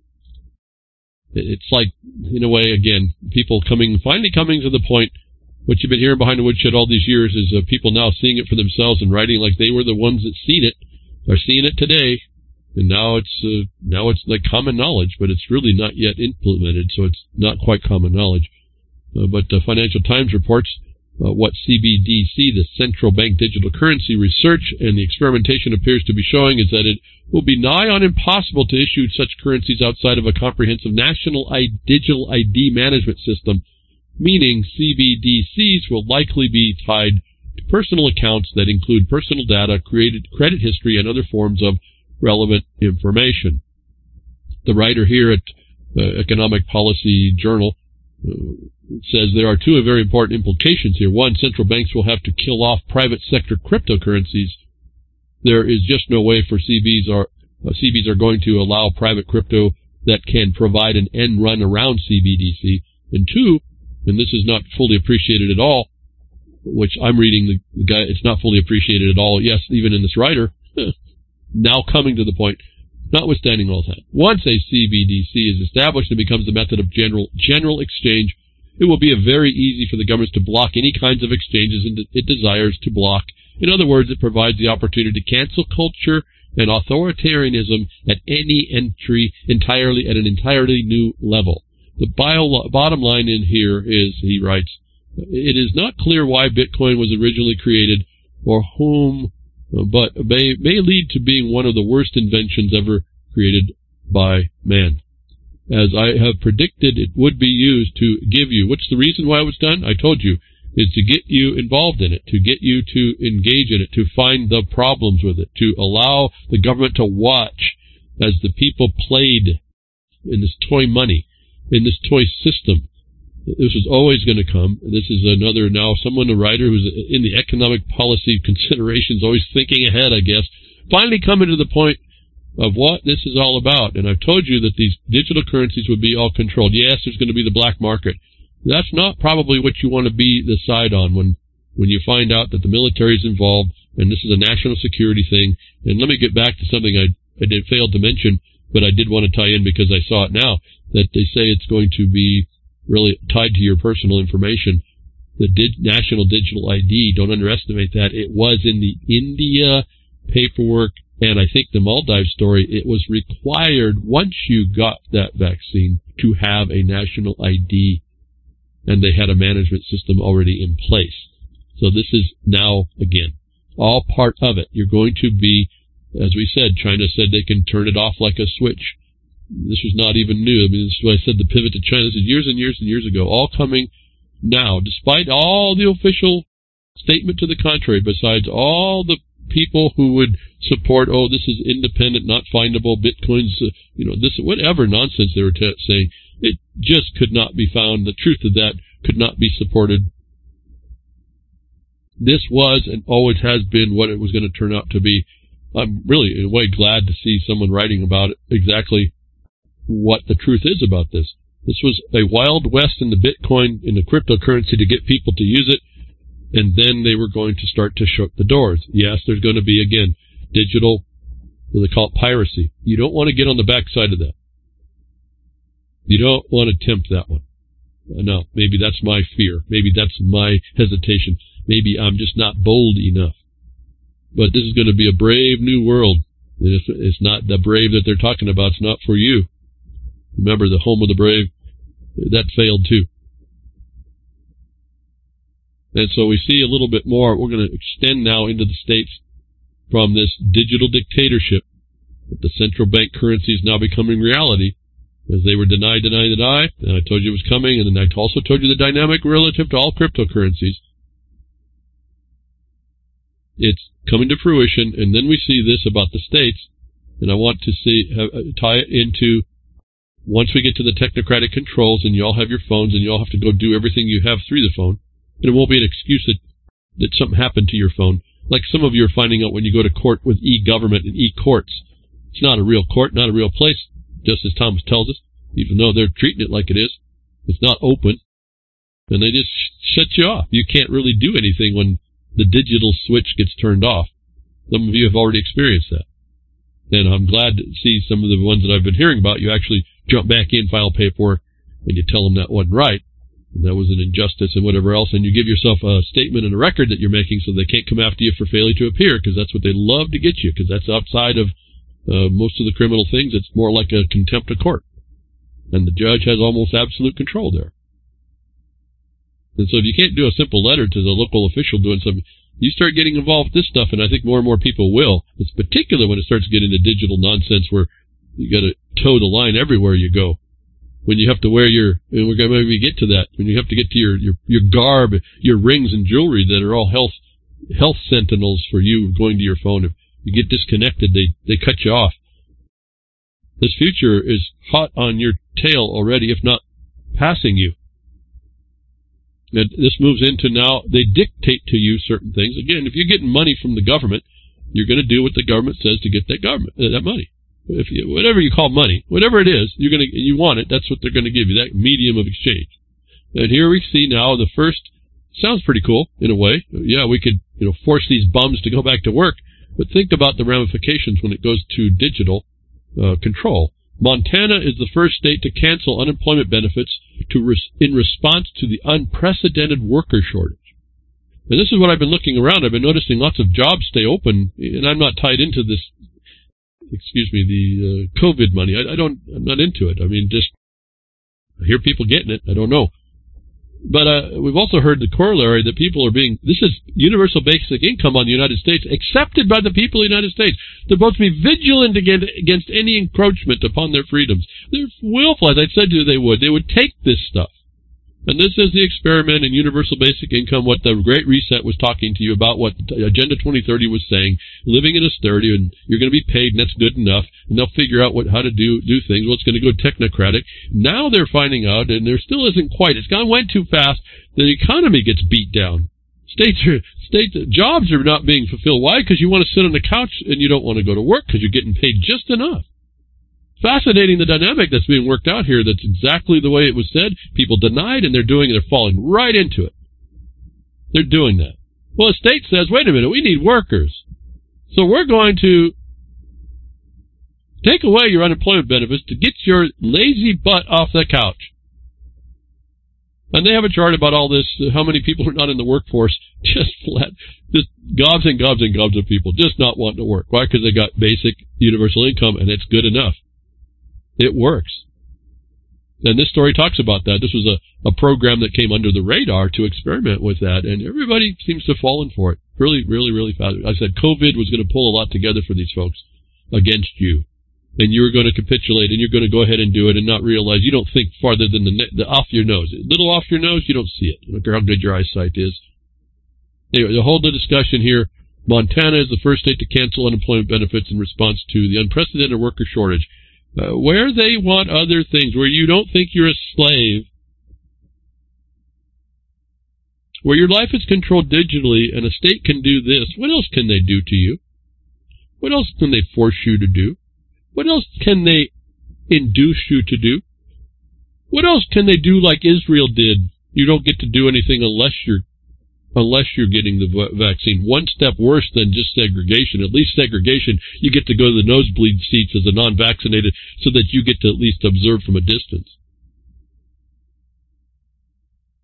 it's like, in a way, again, people coming, finally coming to the point, what you've been hearing behind the woodshed all these years is uh, people now seeing it for themselves and writing like they were the ones that seen it, are seeing it today, and now it's uh, now it's like common knowledge, but it's really not yet implemented, so it's not quite common knowledge. Uh, but the Financial Times reports uh, what C B D C, the Central Bank Digital Currency Research, and the experimentation appears to be showing is that it will be nigh on impossible to issue such currencies outside of a comprehensive national I- digital I D management system, meaning C B D Cs will likely be tied to personal accounts that include personal data, created credit history, and other forms of relevant information. The writer here at uh, Economic Policy Journal uh, says there are two very important implications here. One, central banks will have to kill off private sector cryptocurrencies. There is just no way for C Bs are uh, C Bs are going to allow private crypto that can provide an end run around C B D C. And two, and this is not fully appreciated at all, which I'm reading the, the guy, it's not fully appreciated at all, yes, even in this writer, now coming to the point, notwithstanding all that. Once a C B D C is established and becomes the method of general general exchange, it will be a very easy for the governments to block any kinds of exchanges it desires to block. In other words, it provides the opportunity to cancel culture and authoritarianism at any entry entirely at an entirely new level. The bio, bottom line in here is, he writes, it is not clear why Bitcoin was originally created or whom, but may, may lead to being one of the worst inventions ever created by man. As I have predicted, it would be used to give you, what's the reason why it was done? I told you, is to get you involved in it, to get you to engage in it, to find the problems with it, to allow the government to watch as the people played in this toy money, in this toy system. This was always going to come. This is another, now someone, a writer who's in the economic policy considerations, always thinking ahead, I guess, finally coming to the point of what this is all about. And I've told you that these digital currencies would be all controlled. Yes, there's going to be the black market. That's not probably what you want to be the side on when, when you find out that the military is involved and this is a national security thing. And let me get back to something I, I did failed to mention, but I did want to tie in because I saw it now, that they say it's going to be really tied to your personal information. The di- National Digital I D, don't underestimate that. It was in the India paperwork, and I think the Maldives story, it was required once you got that vaccine to have a national I D, and they had a management system already in place. So this is now, again, all part of it. You're going to be, as we said, China said they can turn it off like a switch. This was not even new. I mean, this is why I said the pivot to China. This is years and years and years ago, all coming now, despite all the official statement to the contrary, besides all the people who would support, oh, this is independent, not findable, Bitcoin's, uh, you know, this, whatever nonsense they were t- saying, it just could not be found. The truth of that could not be supported. This was and always has been what it was going to turn out to be. I'm really, in a way, glad to see someone writing about it, exactly what the truth is about this. This was a wild west in the Bitcoin, in the cryptocurrency to get people to use it, and then they were going to start to shut the doors. Yes, there's going to be, again, digital, what they call it, piracy. You don't want to get on the backside of that. You don't want to tempt that one. No, maybe that's my fear. Maybe that's my hesitation. Maybe I'm just not bold enough. But this is going to be a brave new world. And it's, it's not the brave that they're talking about. It's not for you. Remember, the home of the brave, that failed too. And so we see a little bit more. We're going to extend now into the states from this digital dictatorship. The central bank currency is now becoming reality, as they were denied, denied, denied. And I told you it was coming, and then I also told you the dynamic relative to all cryptocurrencies. It's coming to fruition, and then we see this about the states, and I want to see have, tie it into, once we get to the technocratic controls, and you all have your phones, and you all have to go do everything you have through the phone, and it won't be an excuse that, that something happened to your phone, like some of you are finding out when you go to court with e-government and e-courts. It's not a real court, not a real place, just as Thomas tells us, even though they're treating it like it is. It's not open, and they just shut you off. You can't really do anything when the digital switch gets turned off. Some of you have already experienced that. And I'm glad to see some of the ones that I've been hearing about. You actually jump back in, file paperwork, and you tell them that wasn't right, and that was an injustice and whatever else, and you give yourself a statement and a record that you're making so they can't come after you for failing to appear, because that's what they love to get you, because that's outside of uh, most of the criminal things. It's more like a contempt of court. And the judge has almost absolute control there. And so if you can't do a simple letter to the local official doing something, you start getting involved with this stuff, and I think more and more people will. It's particular when it starts getting into digital nonsense where you got to toe the line everywhere you go. When you have to wear your, and we're going to maybe get to that, when you have to get to your, your, your garb, your rings and jewelry that are all health, health sentinels for you going to your phone. If you get disconnected, they, they cut you off. This future is hot on your tail already, if not passing you. And this moves into now, they dictate to you certain things. Again, if you're getting money from the government, you're going to do what the government says to get that government, uh, that money. If you, whatever you call money, whatever it is, you're going to, you want it, that's what they're going to give you, that medium of exchange. And here we see now the first, sounds pretty cool in a way. Yeah, we could, you know, force these bums to go back to work, but think about the ramifications when it goes to digital uh, control. Montana is the first state to cancel unemployment benefits to res- in response to the unprecedented worker shortage. And this is what I've been looking around. I've been noticing lots of jobs stay open, and I'm not tied into this, excuse me, the uh, COVID money. I, I don't, I'm not into it. I mean, just, I hear people getting it. I don't know. But uh, we've also heard the corollary that people are being, this is universal basic income on the United States, accepted by the people of the United States. They're supposed to be vigilant against, against any encroachment upon their freedoms. They're willful, as I said to you they would. They would take this stuff. And this is the experiment in universal basic income, what the Great Reset was talking to you about, what Agenda twenty thirty was saying, living in austerity, and you're going to be paid, and that's good enough, and they'll figure out what how to do do things. Well, it's going to go technocratic. Now they're finding out, and there still isn't quite, it's gone went too fast, the economy gets beat down. States are, state jobs are not being fulfilled. Why? Because you want to sit on the couch, and you don't want to go to work, because you're getting paid just enough. Fascinating, the dynamic that's being worked out here. That's exactly the way it was said. People denied, and they're doing it. They're falling right into it. They're doing that. Well, the state says, wait a minute, we need workers. So we're going to take away your unemployment benefits to get your lazy butt off the couch. And they have a chart about all this, uh, how many people are not in the workforce, just flat, just gobs and gobs and gobs of people just not wanting to work. Why? Because they got basic universal income, and it's good enough. It works. And this story talks about that. This was a, a program that came under the radar to experiment with that, and everybody seems to have fallen for it. Really, really, really fast. I said COVID was going to pull a lot together for these folks against you. And you were going to capitulate, and you're going to go ahead and do it and not realize you don't think farther than the, the off your nose. A little off your nose, you don't see it. I don't care how good your eyesight is. Anyway, to hold the discussion here, Montana is the first state to cancel unemployment benefits in response to the unprecedented worker shortage. Uh, where they want other things, where you don't think you're a slave, where your life is controlled digitally and a state can do this, what else can they do to you? What else can they force you to do? What else can they induce you to do? What else can they do like Israel did? You don't get to do anything unless you're unless you're getting the vaccine. One step worse than just segregation. At least segregation, you get to go to the nosebleed seats as a non-vaccinated so that you get to at least observe from a distance.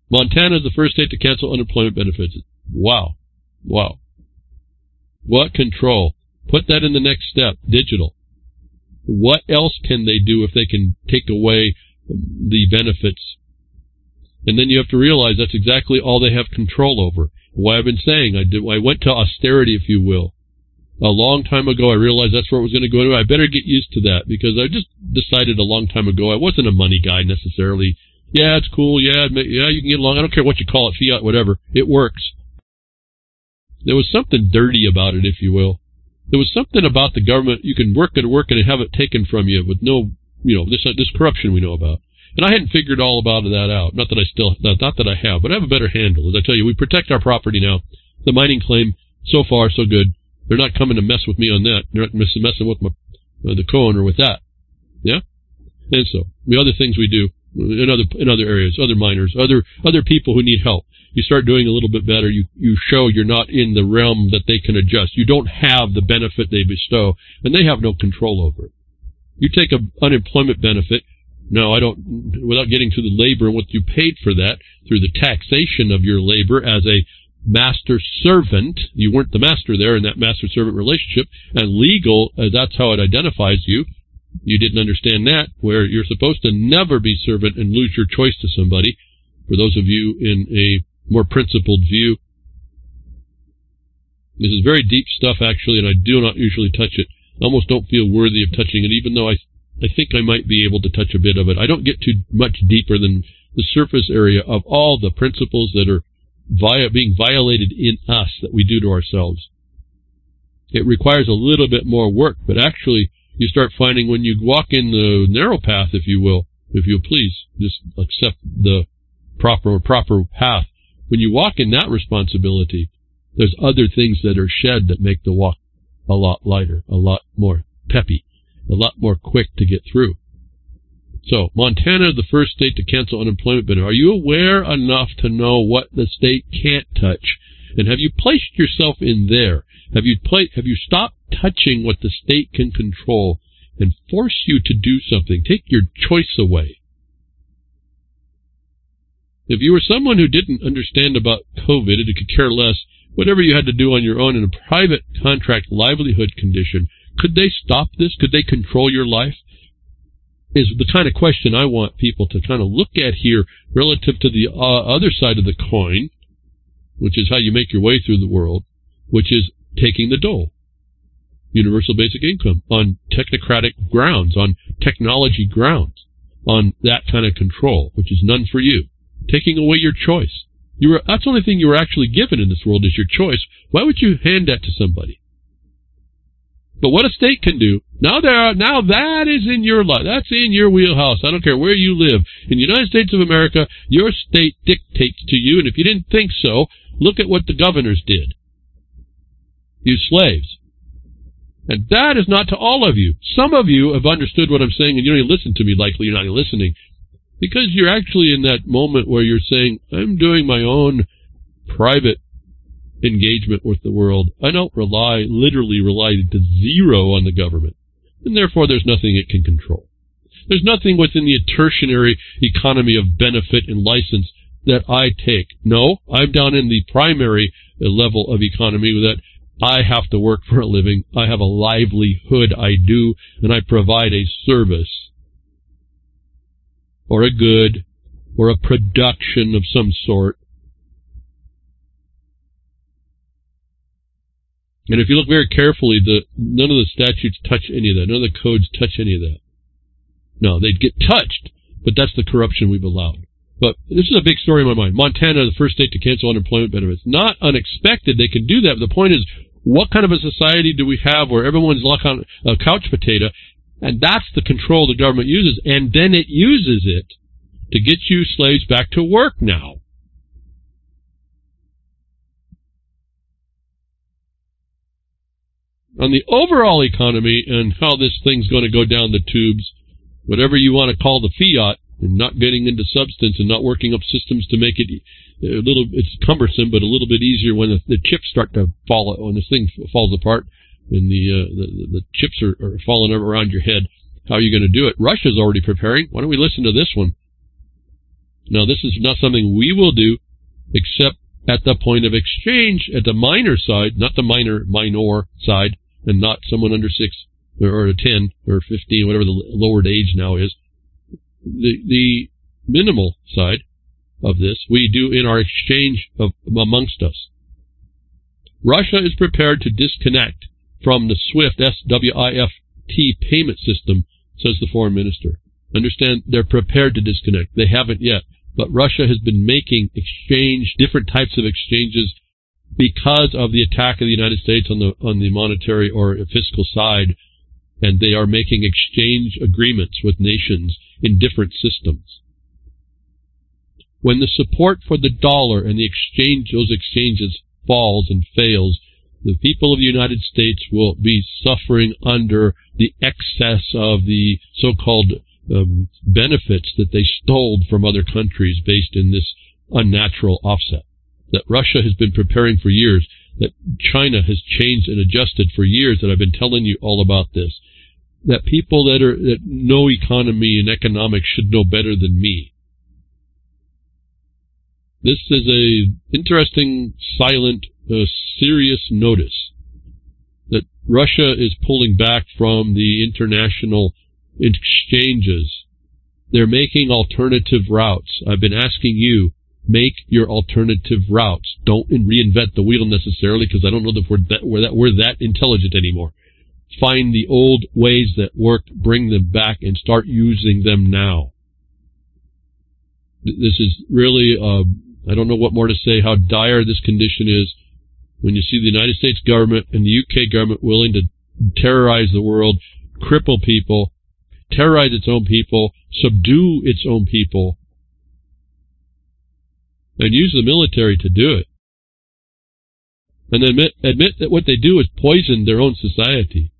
Montana is the first state to cancel unemployment benefits. Wow. Wow. What control? Put that in the next step, digital. What else can they do if they can take away the benefits? And then you have to realize that's exactly all they have control over. Why I've been saying, I did, I went to austerity, if you will. A long time ago, I realized that's where it was going to go. I better get used to that, because I just decided a long time ago I wasn't a money guy necessarily. Yeah, it's cool. Yeah, yeah, you can get along. I don't care what you call it, fiat, whatever. It works. There was something dirty about it, if you will. There was something about the government. You can work and work and have it taken from you with no, you know, this this corruption we know about. And I hadn't figured all about that out. Not that I still, not, not that I have, but I have a better handle. As I tell you, we protect our property now. The mining claim, so far, so good. They're not coming to mess with me on that. They're not messing with my, uh, the co-owner with that. Yeah? And so, the other things we do in other in other areas, other miners, other other people who need help. You start doing a little bit better. You you show you're not in the realm that they can adjust. You don't have the benefit they bestow, and they have no control over it. You take an unemployment benefit. No, I don't, without getting to the labor and what you paid for that, through the taxation of your labor as a master servant. You weren't the master there in that master-servant relationship, and legal, uh, that's how it identifies you. You didn't understand that, where you're supposed to never be servant and lose your choice to somebody. For those of you in a more principled view, this is very deep stuff, actually, and I do not usually touch it. I almost don't feel worthy of touching it, even though I I think I might be able to touch a bit of it. I don't get too much deeper than the surface area of all the principles that are via, being violated in us that we do to ourselves. It requires a little bit more work, but actually you start finding when you walk in the narrow path, if you will, if you'll please, just accept the proper proper path. When you walk in that responsibility, there's other things that are shed that make the walk a lot lighter, a lot more peppy, a lot more quick to get through. So, Montana is the first state to cancel unemployment benefits. Are you aware enough to know what the state can't touch? And have you placed yourself in there? Have you pla- have you stopped touching what the state can control and force you to do something? Take your choice away. If you were someone who didn't understand about COVID and could care less, whatever you had to do on your own in a private contract livelihood condition, could they stop this? Could they control your life? Is the kind of question I want people to kind of look at here relative to the uh, other side of the coin, which is how you make your way through the world, which is taking the dole. Universal basic income on technocratic grounds, on technology grounds, on that kind of control, which is none for you. Taking away your choice. You were, that's the only thing you were actually given in this world is your choice. Why would you hand that to somebody? But what a state can do, now there are, now that is in your life. That's in your wheelhouse. I don't care where you live. In the United States of America, your state dictates to you, and if you didn't think so, look at what the governors did. You slaves. And that is not to all of you. Some of you have understood what I'm saying, and you don't even listen to me. Likely you're not even listening. Because you're actually in that moment where you're saying, I'm doing my own private engagement with the world. I don't rely, literally rely to zero on the government. And therefore there's nothing it can control. There's nothing within the tertiary economy of benefit and license that I take. No, I'm down in the primary level of economy that I have to work for a living. I have a livelihood I do, and I provide a service or a good or a production of some sort. And if you look very carefully, the none of the statutes touch any of that. None of the codes touch any of that. No, they'd get touched, but that's the corruption we've allowed. But this is a big story in my mind. Montana, the first state to cancel unemployment benefits. Not unexpected. They can do that. But the point is, what kind of a society do we have where everyone's like on a couch potato? And that's the control the government uses. And then it uses it to get you slaves back to work now. On the overall economy and how this thing's going to go down the tubes, whatever you want to call the fiat, and not getting into substance and not working up systems to make it a little, it's cumbersome, but a little bit easier when the, the chips start to fall, when this thing falls apart and the, uh, the, the chips are, are falling around your head. How are you going to do it? Russia's already preparing. Why don't we listen to this one? Now, this is not something we will do except at the point of exchange, at the minor side, not the minor, minor side, and not someone under six or a ten or fifteen, whatever the lowered age now is. The, the minimal side of this we do in our exchange of, amongst us. Russia is prepared to disconnect from the SWIFT, S W I F T payment system, says the foreign minister. Understand, they're prepared to disconnect. They haven't yet. But Russia has been making exchange, different types of exchanges because of the attack of the United States on the on the monetary or fiscal side, and they are making exchange agreements with nations in different systems. When the support for the dollar and the exchange, those exchanges falls and fails, the people of the United States will be suffering under the excess of the so-called um, benefits that they stole from other countries based in this unnatural offset. That Russia has been preparing for years, that China has changed and adjusted for years, that I've been telling you all about this, that people that are that know economy and economics should know better than me. This is a interesting, silent, uh, serious notice that Russia is pulling back from the international exchanges. They're making alternative routes. I've been asking you, make your alternative routes. Don't reinvent the wheel necessarily, because I don't know that we're that, we're that we're that intelligent anymore. Find the old ways that worked, bring them back, and start using them now. This is really, uh, I don't know what more to say, how dire this condition is when you see the United States government and the U K government willing to terrorize the world, cripple people, terrorize its own people, subdue its own people, and use the military to do it. And then admit, admit that what they do is poison their own society.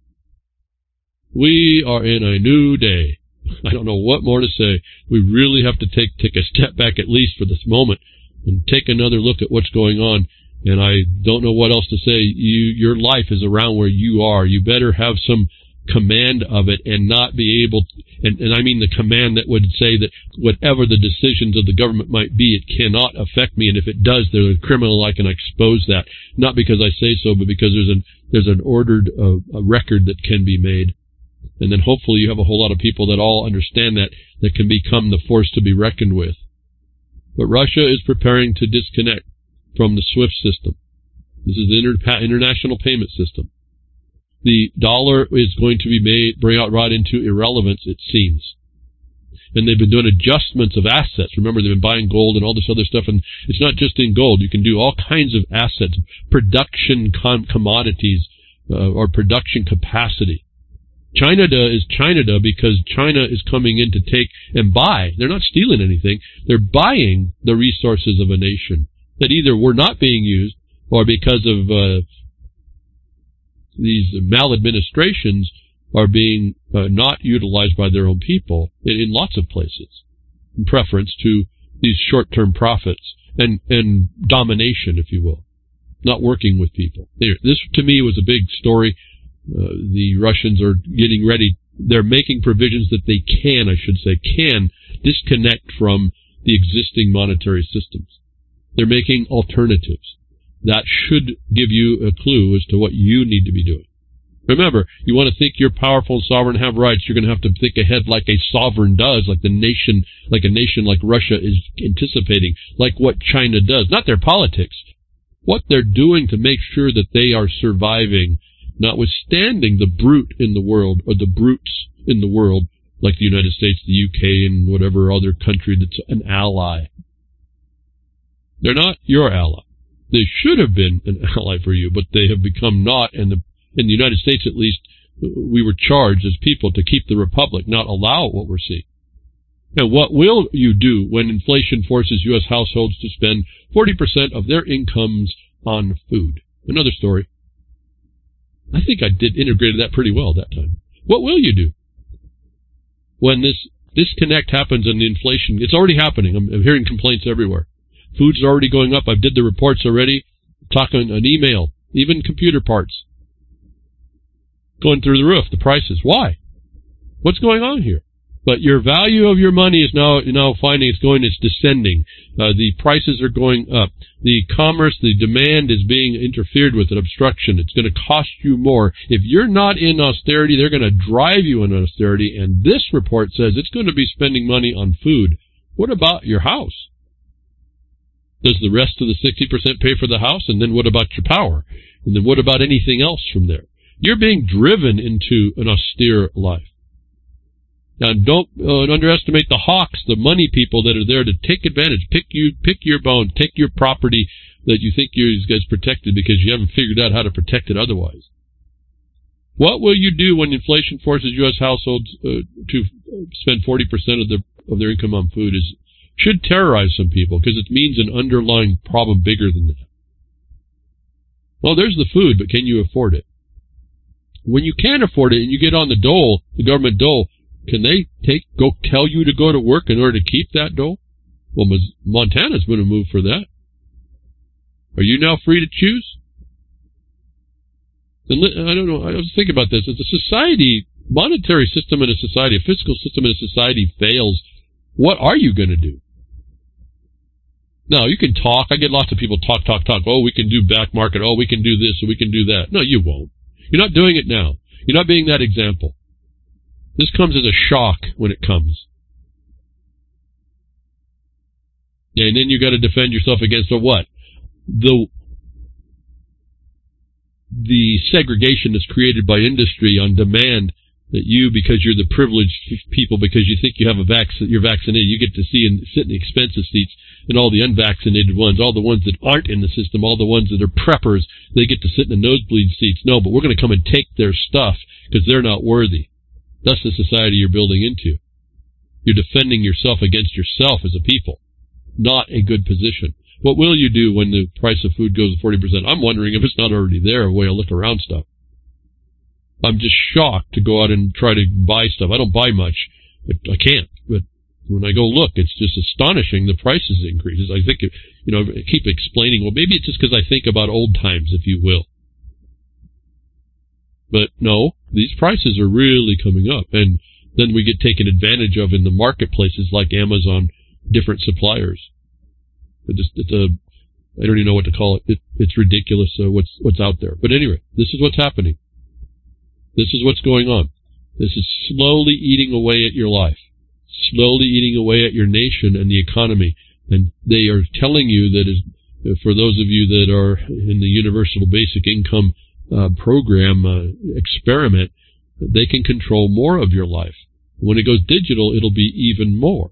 We are in a new day. I don't know what more to say. We really have to take, take a step back, at least for this moment, and take another look at what's going on. And I don't know what else to say. You, your life is around where you are. You better have some command of it and not be able to, and, and I mean the command that would say that whatever the decisions of the government might be, it cannot affect me, and if it does, they're a criminal, I can expose that. Not because I say so, but because there's an there's an ordered uh, a record that can be made. And then hopefully you have a whole lot of people that all understand that, that can become the force to be reckoned with. But Russia is preparing to disconnect from the SWIFT system. This is the inter- international payment system. The dollar is going to be made, bring out right into irrelevance, it seems. And they've been doing adjustments of assets. Remember, they've been buying gold and all this other stuff, and it's not just in gold. You can do all kinds of assets, production com- commodities, uh, or production capacity. China is China because China is coming in to take and buy. They're not stealing anything. They're buying the resources of a nation that either were not being used or because of uh, these maladministrations are being uh, not utilized by their own people in, in lots of places, in preference to these short-term profits and, and domination, if you will, not working with people. There, this, to me, was a big story. Uh, the Russians are getting ready. They're making provisions that they can, I should say, can disconnect from the existing monetary systems. They're making alternatives. That should give you a clue as to what you need to be doing. Remember, you want to think you're powerful and sovereign and have rights, you're going to have to think ahead like a sovereign does, like the nation, like a nation like Russia is anticipating, like what China does. Not their politics. What they're doing to make sure that they are surviving, notwithstanding the brute in the world, or the brutes in the world, like the United States, the U K, and whatever other country that's an ally. They're not your ally. They should have been an ally for you, but they have become not, and the, in the United States at least, we were charged as people to keep the republic, not allow what we're seeing. And what will you do when inflation forces U S households to spend forty percent of their incomes on food? Another story. I think I did integrated that pretty well that time. What will you do when this disconnect happens and the inflation, it's already happening. I'm, I'm hearing complaints everywhere. Food's already going up. I did the reports already. Talking an email, even computer parts. Going through the roof, the prices. Why? What's going on here? But your value of your money is now now finding it's going, it's descending. Uh, the prices are going up. The commerce, the demand is being interfered with, an obstruction. It's going to cost you more. If you're not in austerity, they're going to drive you in austerity. And this report says it's going to be spending money on food. What about your house? Does the rest of the sixty percent pay for the house? And then what about your power? And then what about anything else from there? You're being driven into an austere life. Now, don't uh, underestimate the hawks, the money people that are there to take advantage, pick you, pick your bone, take your property that you think you guys protected because you haven't figured out how to protect it otherwise. What will you do when inflation forces U S households uh, to spend forty percent of their of their income on food? Is should terrorize some people because it means an underlying problem bigger than that. Well, there's the food, but can you afford it? When you can't afford it and you get on the dole, the government dole, can they take go tell you to go to work in order to keep that dole? Well, Montana's going to move for that. Are you now free to choose? And I don't know. I was thinking about this. As a society, monetary system in a society, a fiscal system in a society fails, what are you going to do? Now, you can talk. I get lots of people talk, talk, talk. Oh, we can do back market. Oh, we can do this, or we can do that. No, you won't. You're not doing it now. You're not being that example. This comes as a shock when it comes. And then you got to defend yourself against the what? The the segregation that's created by industry on demand that you, because you're the privileged people, because you think you have a vac- you're vaccinated, you get to see and sit in the expensive seats, and all the unvaccinated ones, all the ones that aren't in the system, all the ones that are preppers, they get to sit in the nosebleed seats. No, but we're going to come and take their stuff because they're not worthy. That's the society you're building into. You're defending yourself against yourself as a people. Not a good position. What will you do when the price of food goes to forty percent? I'm wondering if it's not already there, a way to look around stuff. I'm just shocked to go out and try to buy stuff. I don't buy much. I can't. But when I go look, it's just astonishing the prices increases. I think, you know, I keep explaining, well, maybe it's just because I think about old times, if you will. But no, these prices are really coming up. And then we get taken advantage of in the marketplaces like Amazon, different suppliers. It just, it's a, I don't even know what to call it. it it's ridiculous uh, what's what's out there. But anyway, this is what's happening. This is what's going on. This is slowly eating away at your life, slowly eating away at your nation and the economy. And they are telling you that, is, for those of you that are in the universal basic income uh, program uh, experiment, they can control more of your life. When it goes digital, it'll be even more.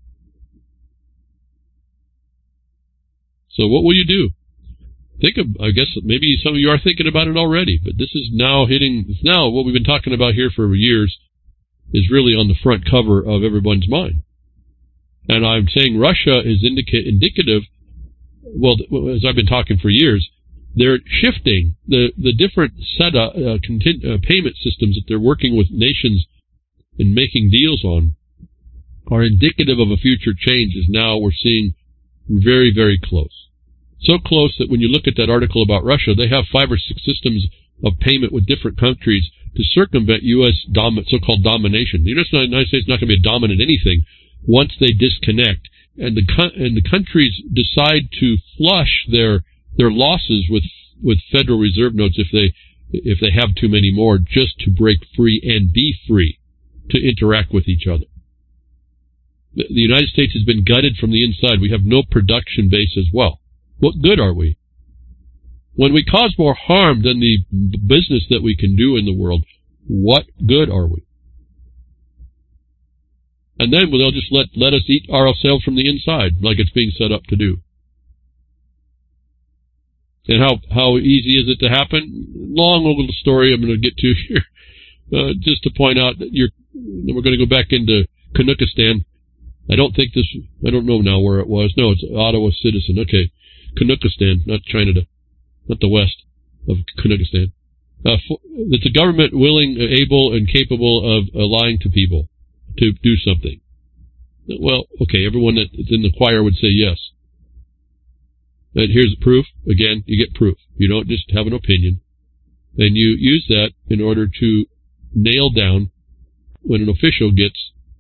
So what will you do? Think of, I guess maybe some of you are thinking about it already, but this is now hitting, it's now what we've been talking about here for years is really on the front cover of everyone's mind. And I'm saying Russia is indica- indicative, well, as I've been talking for years, they're shifting the, the different set of uh, content, uh, payment systems that they're working with nations and making deals on are indicative of a future change, as now we're seeing very, very close. So close that when you look at that article about Russia, they have five or six systems of payment with different countries to circumvent U S dom- so-called domination. The United States is not going to be a dominant anything once they disconnect, and the co- and the countries decide to flush their their losses with with Federal Reserve notes if they if they have too many more, just to break free and be free to interact with each other. The, the United States has been gutted from the inside. We have no production base as well. What good are we? When we cause more harm than the business that we can do in the world, what good are we? And then they'll just let, let us eat ourselves from the inside, like it's being set up to do. And how, how easy is it to happen? Long little story I'm going to get to here. Uh, just to point out that you're, we're going to go back into Canuckistan. I don't think this, I don't know now where it was. No, it's Ottawa Citizen. Okay. Canuckistan, not China, not the west of Canuckistan. Uh, for, it's a government willing, able, and capable of uh, lying to people to do something. Well, okay, everyone that's in the choir would say yes. And here's the proof. Again, you get proof. You don't just have an opinion. And you use that in order to nail down when an official gets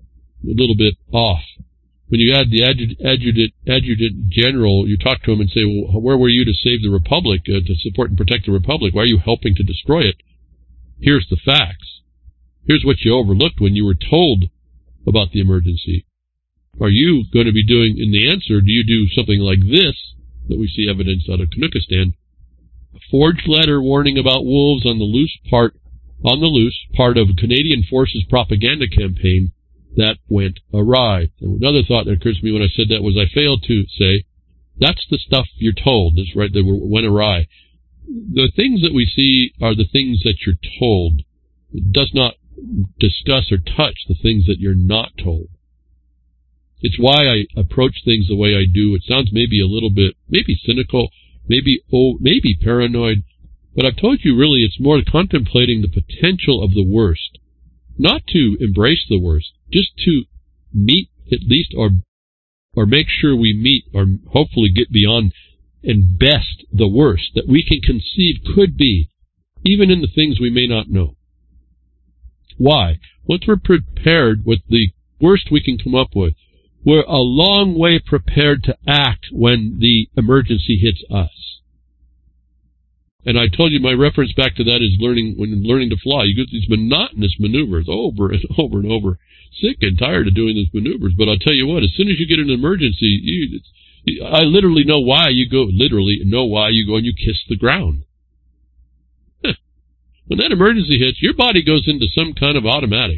a little bit off. When you add the adjutant, adjutant, adjutant general, you talk to him and say, well, where were you to save the Republic, uh, to support and protect the Republic? Why are you helping to destroy it? Here's the facts. Here's what you overlooked when you were told about the emergency. Are you going to be doing, in the answer, do you do something like this, that we see evidence out of Kunukistan? A forged letter warning about wolves on the loose part, on the loose, part of Canadian Forces propaganda campaign that went awry. And another thought that occurs to me when I said that was I failed to say, that's the stuff you're told, is right, that went awry. The things that we see are the things that you're told. It does not discuss or touch the things that you're not told. It's why I approach things the way I do. It sounds maybe a little bit, maybe cynical, maybe oh, maybe paranoid, but I've told you really it's more contemplating the potential of the worst. Not to embrace the worst, just to meet at least or or make sure we meet or hopefully get beyond and best the worst that we can conceive could be, even in the things we may not know. Why? Once we're prepared with the worst we can come up with, we're a long way prepared to act when the emergency hits us. And I told you my reference back to that is learning when learning to fly. You get these monotonous maneuvers over and over and over. Sick and tired of doing those maneuvers. But I'll tell you what, as soon as you get an emergency, you, it's, I literally know why you go, literally know why you go and you kiss the ground. When that emergency hits, your body goes into some kind of automatic.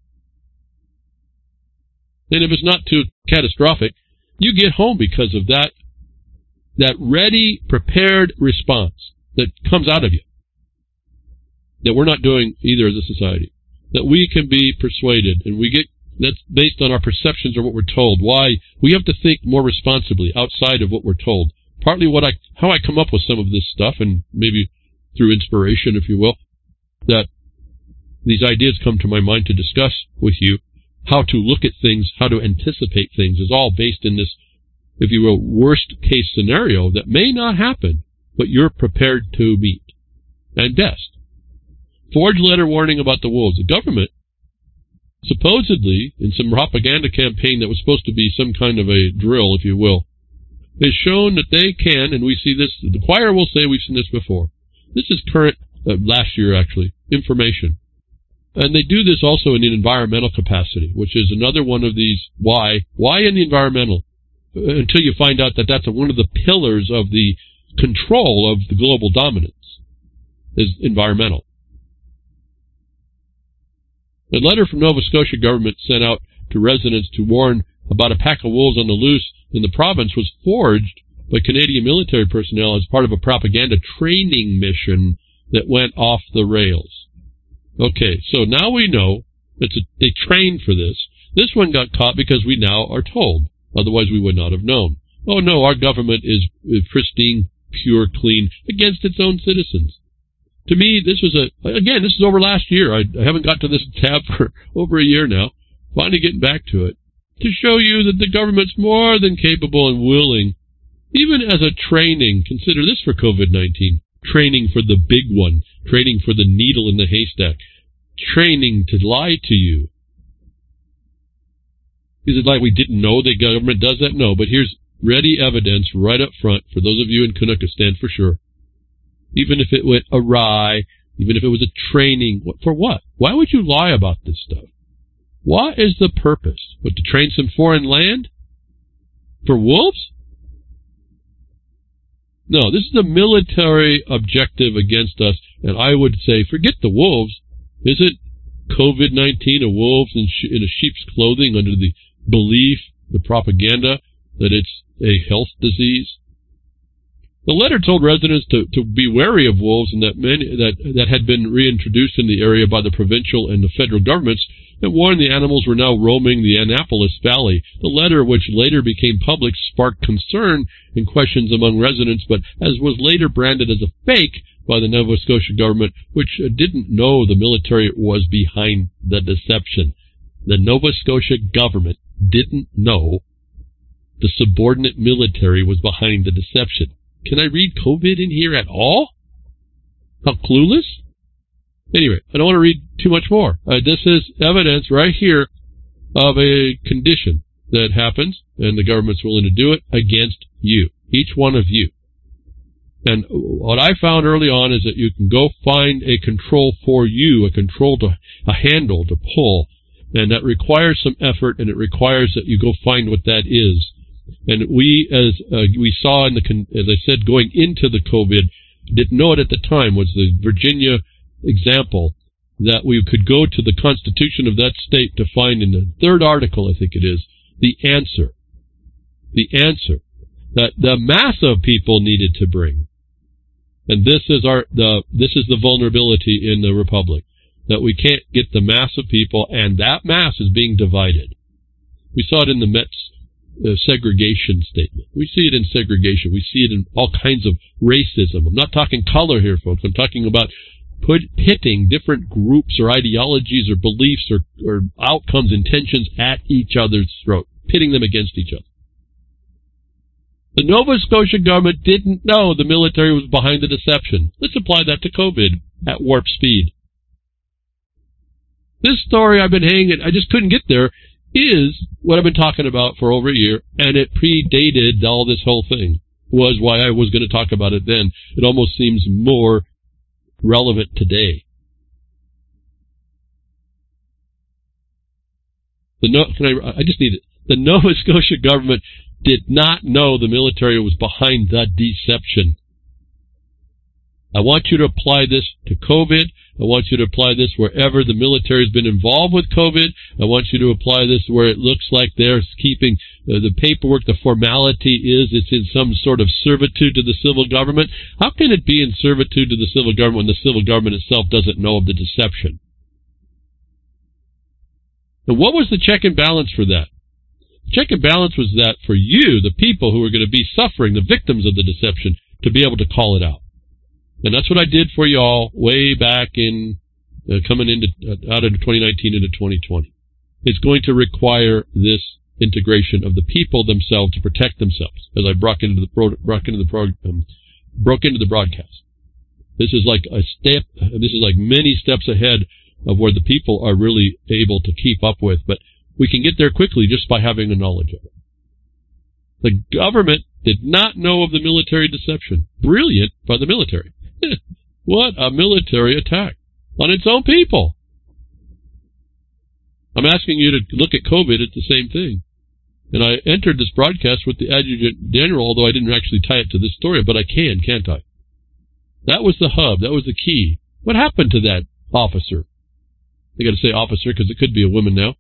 And if it's not too catastrophic, you get home because of that, that ready, prepared response that comes out of you. That we're not doing either as a society. That we can be persuaded, and we get, that's based on our perceptions or what we're told. Why? We have to think more responsibly outside of what we're told. Partly what I, how I come up with some of this stuff, and maybe through inspiration, if you will, that these ideas come to my mind to discuss with you. How to look at things, how to anticipate things is all based in this, if you will, worst case scenario that may not happen, but you're prepared to meet. And best. Forged letter warning about the wolves. The government, supposedly, in some propaganda campaign that was supposed to be some kind of a drill, if you will, has shown that they can, and we see this, the choir will say we've seen this before. This is current, uh, last year actually, information. And they do this also in an environmental capacity, which is another one of these, why? Why in the environmental? Uh, until you find out that that's a, one of the pillars of the control of the global dominance, is environmental. A letter from Nova Scotia government sent out to residents to warn about a pack of wolves on the loose in the province was forged by Canadian military personnel as part of a propaganda training mission that went off the rails. Okay, so now we know it's a, they trained for this. This one got caught because we now are told. Otherwise, we would not have known. Oh, no, our government is, is pristine, pure, clean, against its own citizens. To me, this was a, again, this is over last year. I, I haven't got to this tab for over a year now. Finally getting back to it. To show you that the government's more than capable and willing, even as a training, consider this for COVID nineteen. Training for the big one, training for the needle in the haystack, training to lie to you. Is it like we didn't know the government does that? No, but here's ready evidence right up front for those of you in Kunukistan for sure. Even if it went awry, even if it was a training, for what? Why would you lie about this stuff? What is the purpose? What, to train some foreign land? For wolves? No, this is a military objective against us, and I would say, forget the wolves. Is it COVID nineteen, a wolves in, sh in a sheep's clothing under the belief, the propaganda, that it's a health disease? The letter told residents to, to be wary of wolves and that many that, that had been reintroduced in the area by the provincial and the federal governments, and warned the animals were now roaming the Annapolis Valley. The letter, which later became public, sparked concern and questions among residents, but as was later branded as a fake by the Nova Scotia government, which didn't know the military was behind the deception. The Nova Scotia government didn't know the subordinate military was behind the deception. Can I read COVID in here at all? How clueless? Anyway, I don't want to read too much more. Uh, this is evidence right here of a condition that happens, and the government's willing to do it against you, each one of you. And what I found early on is that you can go find a control for you, a control to, a handle to pull, and that requires some effort, and it requires that you go find what that is. And we, as uh, we saw in the, as I said, going into the COVID, didn't know it at the time, was the Virginia example, that we could go to the Constitution of that state to find in the third article, I think it is, the answer. The answer that the mass of people needed to bring. And this is our the this is the vulnerability in the Republic, that we can't get the mass of people, and that mass is being divided. We saw it in the Met's uh, segregation statement. We see it in segregation. We see it in all kinds of racism. I'm not talking color here, folks. I'm talking about put, pitting different groups or ideologies or beliefs or, or outcomes, intentions at each other's throat, pitting them against each other. The Nova Scotia government didn't know the military was behind the deception. Let's apply that to COVID at warp speed. This story I've been hanging, I just couldn't get there, is what I've been talking about for over a year, and it predated all this whole thing. Was why I was going to talk about it then. It almost seems more relevant today. The no, can I? I just need it. The Nova Scotia government did not know the military was behind the deception. I want you to apply this to COVID. I want you to apply this wherever the military has been involved with COVID. I want you to apply this where it looks like they're keeping uh, the paperwork, the formality is it's in some sort of servitude to the civil government. How can it be in servitude to the civil government when the civil government itself doesn't know of the deception? And what was the check and balance for that? The check and balance was that for you, the people who are going to be suffering, the victims of the deception, to be able to call it out. And that's what I did for you all way back in uh, coming into uh, out of twenty nineteen into twenty twenty. It's going to require this integration of the people themselves to protect themselves, as I broke into the pro, broke into the pro, um, broke into the broadcast. This is like a step. This is like many steps ahead of where the people are really able to keep up with, but we can get there quickly just by having the knowledge of it. The government did not know of the military deception. Brilliant by the military. What a military attack on its own people. I'm asking you to look at COVID, it's the same thing. And I entered this broadcast with the Adjutant General, although I didn't actually tie it to this story, but I can, can't I? That was the hub. That was the key. What happened to that officer? I got to say officer because it could be a woman now.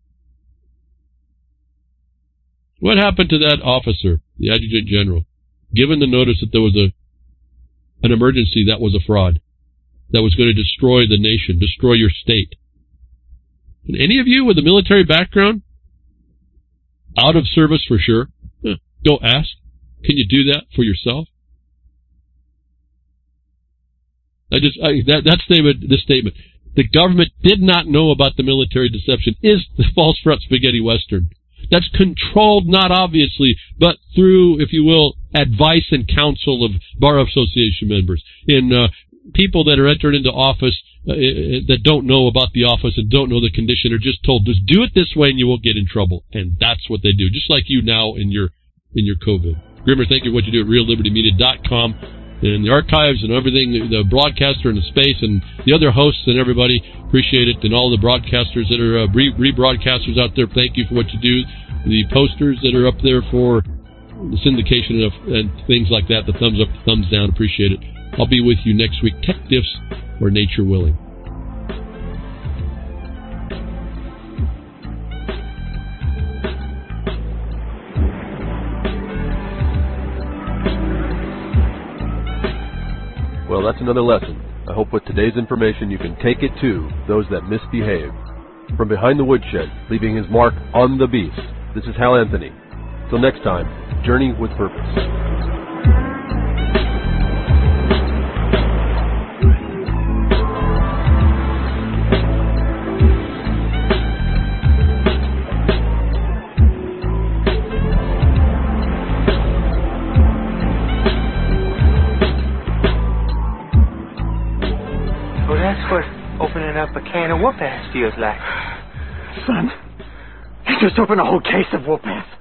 What happened to that officer, the Adjutant General, given the notice that there was a an emergency that was a fraud, that was going to destroy the nation, destroy your state? And any of you with a military background, out of service for sure, eh, go ask. Can you do that for yourself? I just I, that that statement, this statement, the government did not know about the military deception, is the false front spaghetti western. That's controlled not obviously, but through, if you will, advice and counsel of Bar Association members, in uh, people that are entered into office uh, that don't know about the office and don't know the condition, are just told, just do it this way and you won't get in trouble. And that's what they do, just like you now in your in your COVID. Grimmer, thank you for what you do at real liberty media dot com. And the archives and everything, the broadcaster and the space and the other hosts and everybody, appreciate it. And all the broadcasters that are uh, re- rebroadcasters out there, thank you for what you do. The posters that are up there for the syndication of, and things like that, the thumbs up, the thumbs down, appreciate it. I'll be with you next week, tech diffs or nature willing. Well, that's another lesson. I hope with today's information you can take it to those that misbehave. From behind the woodshed, leaving his mark on the beast, this is Hal Anthony. Till next time, journey with purpose. Opening up a can of whoop-ass feels like. Son, Just open a whole case of whoop-ass.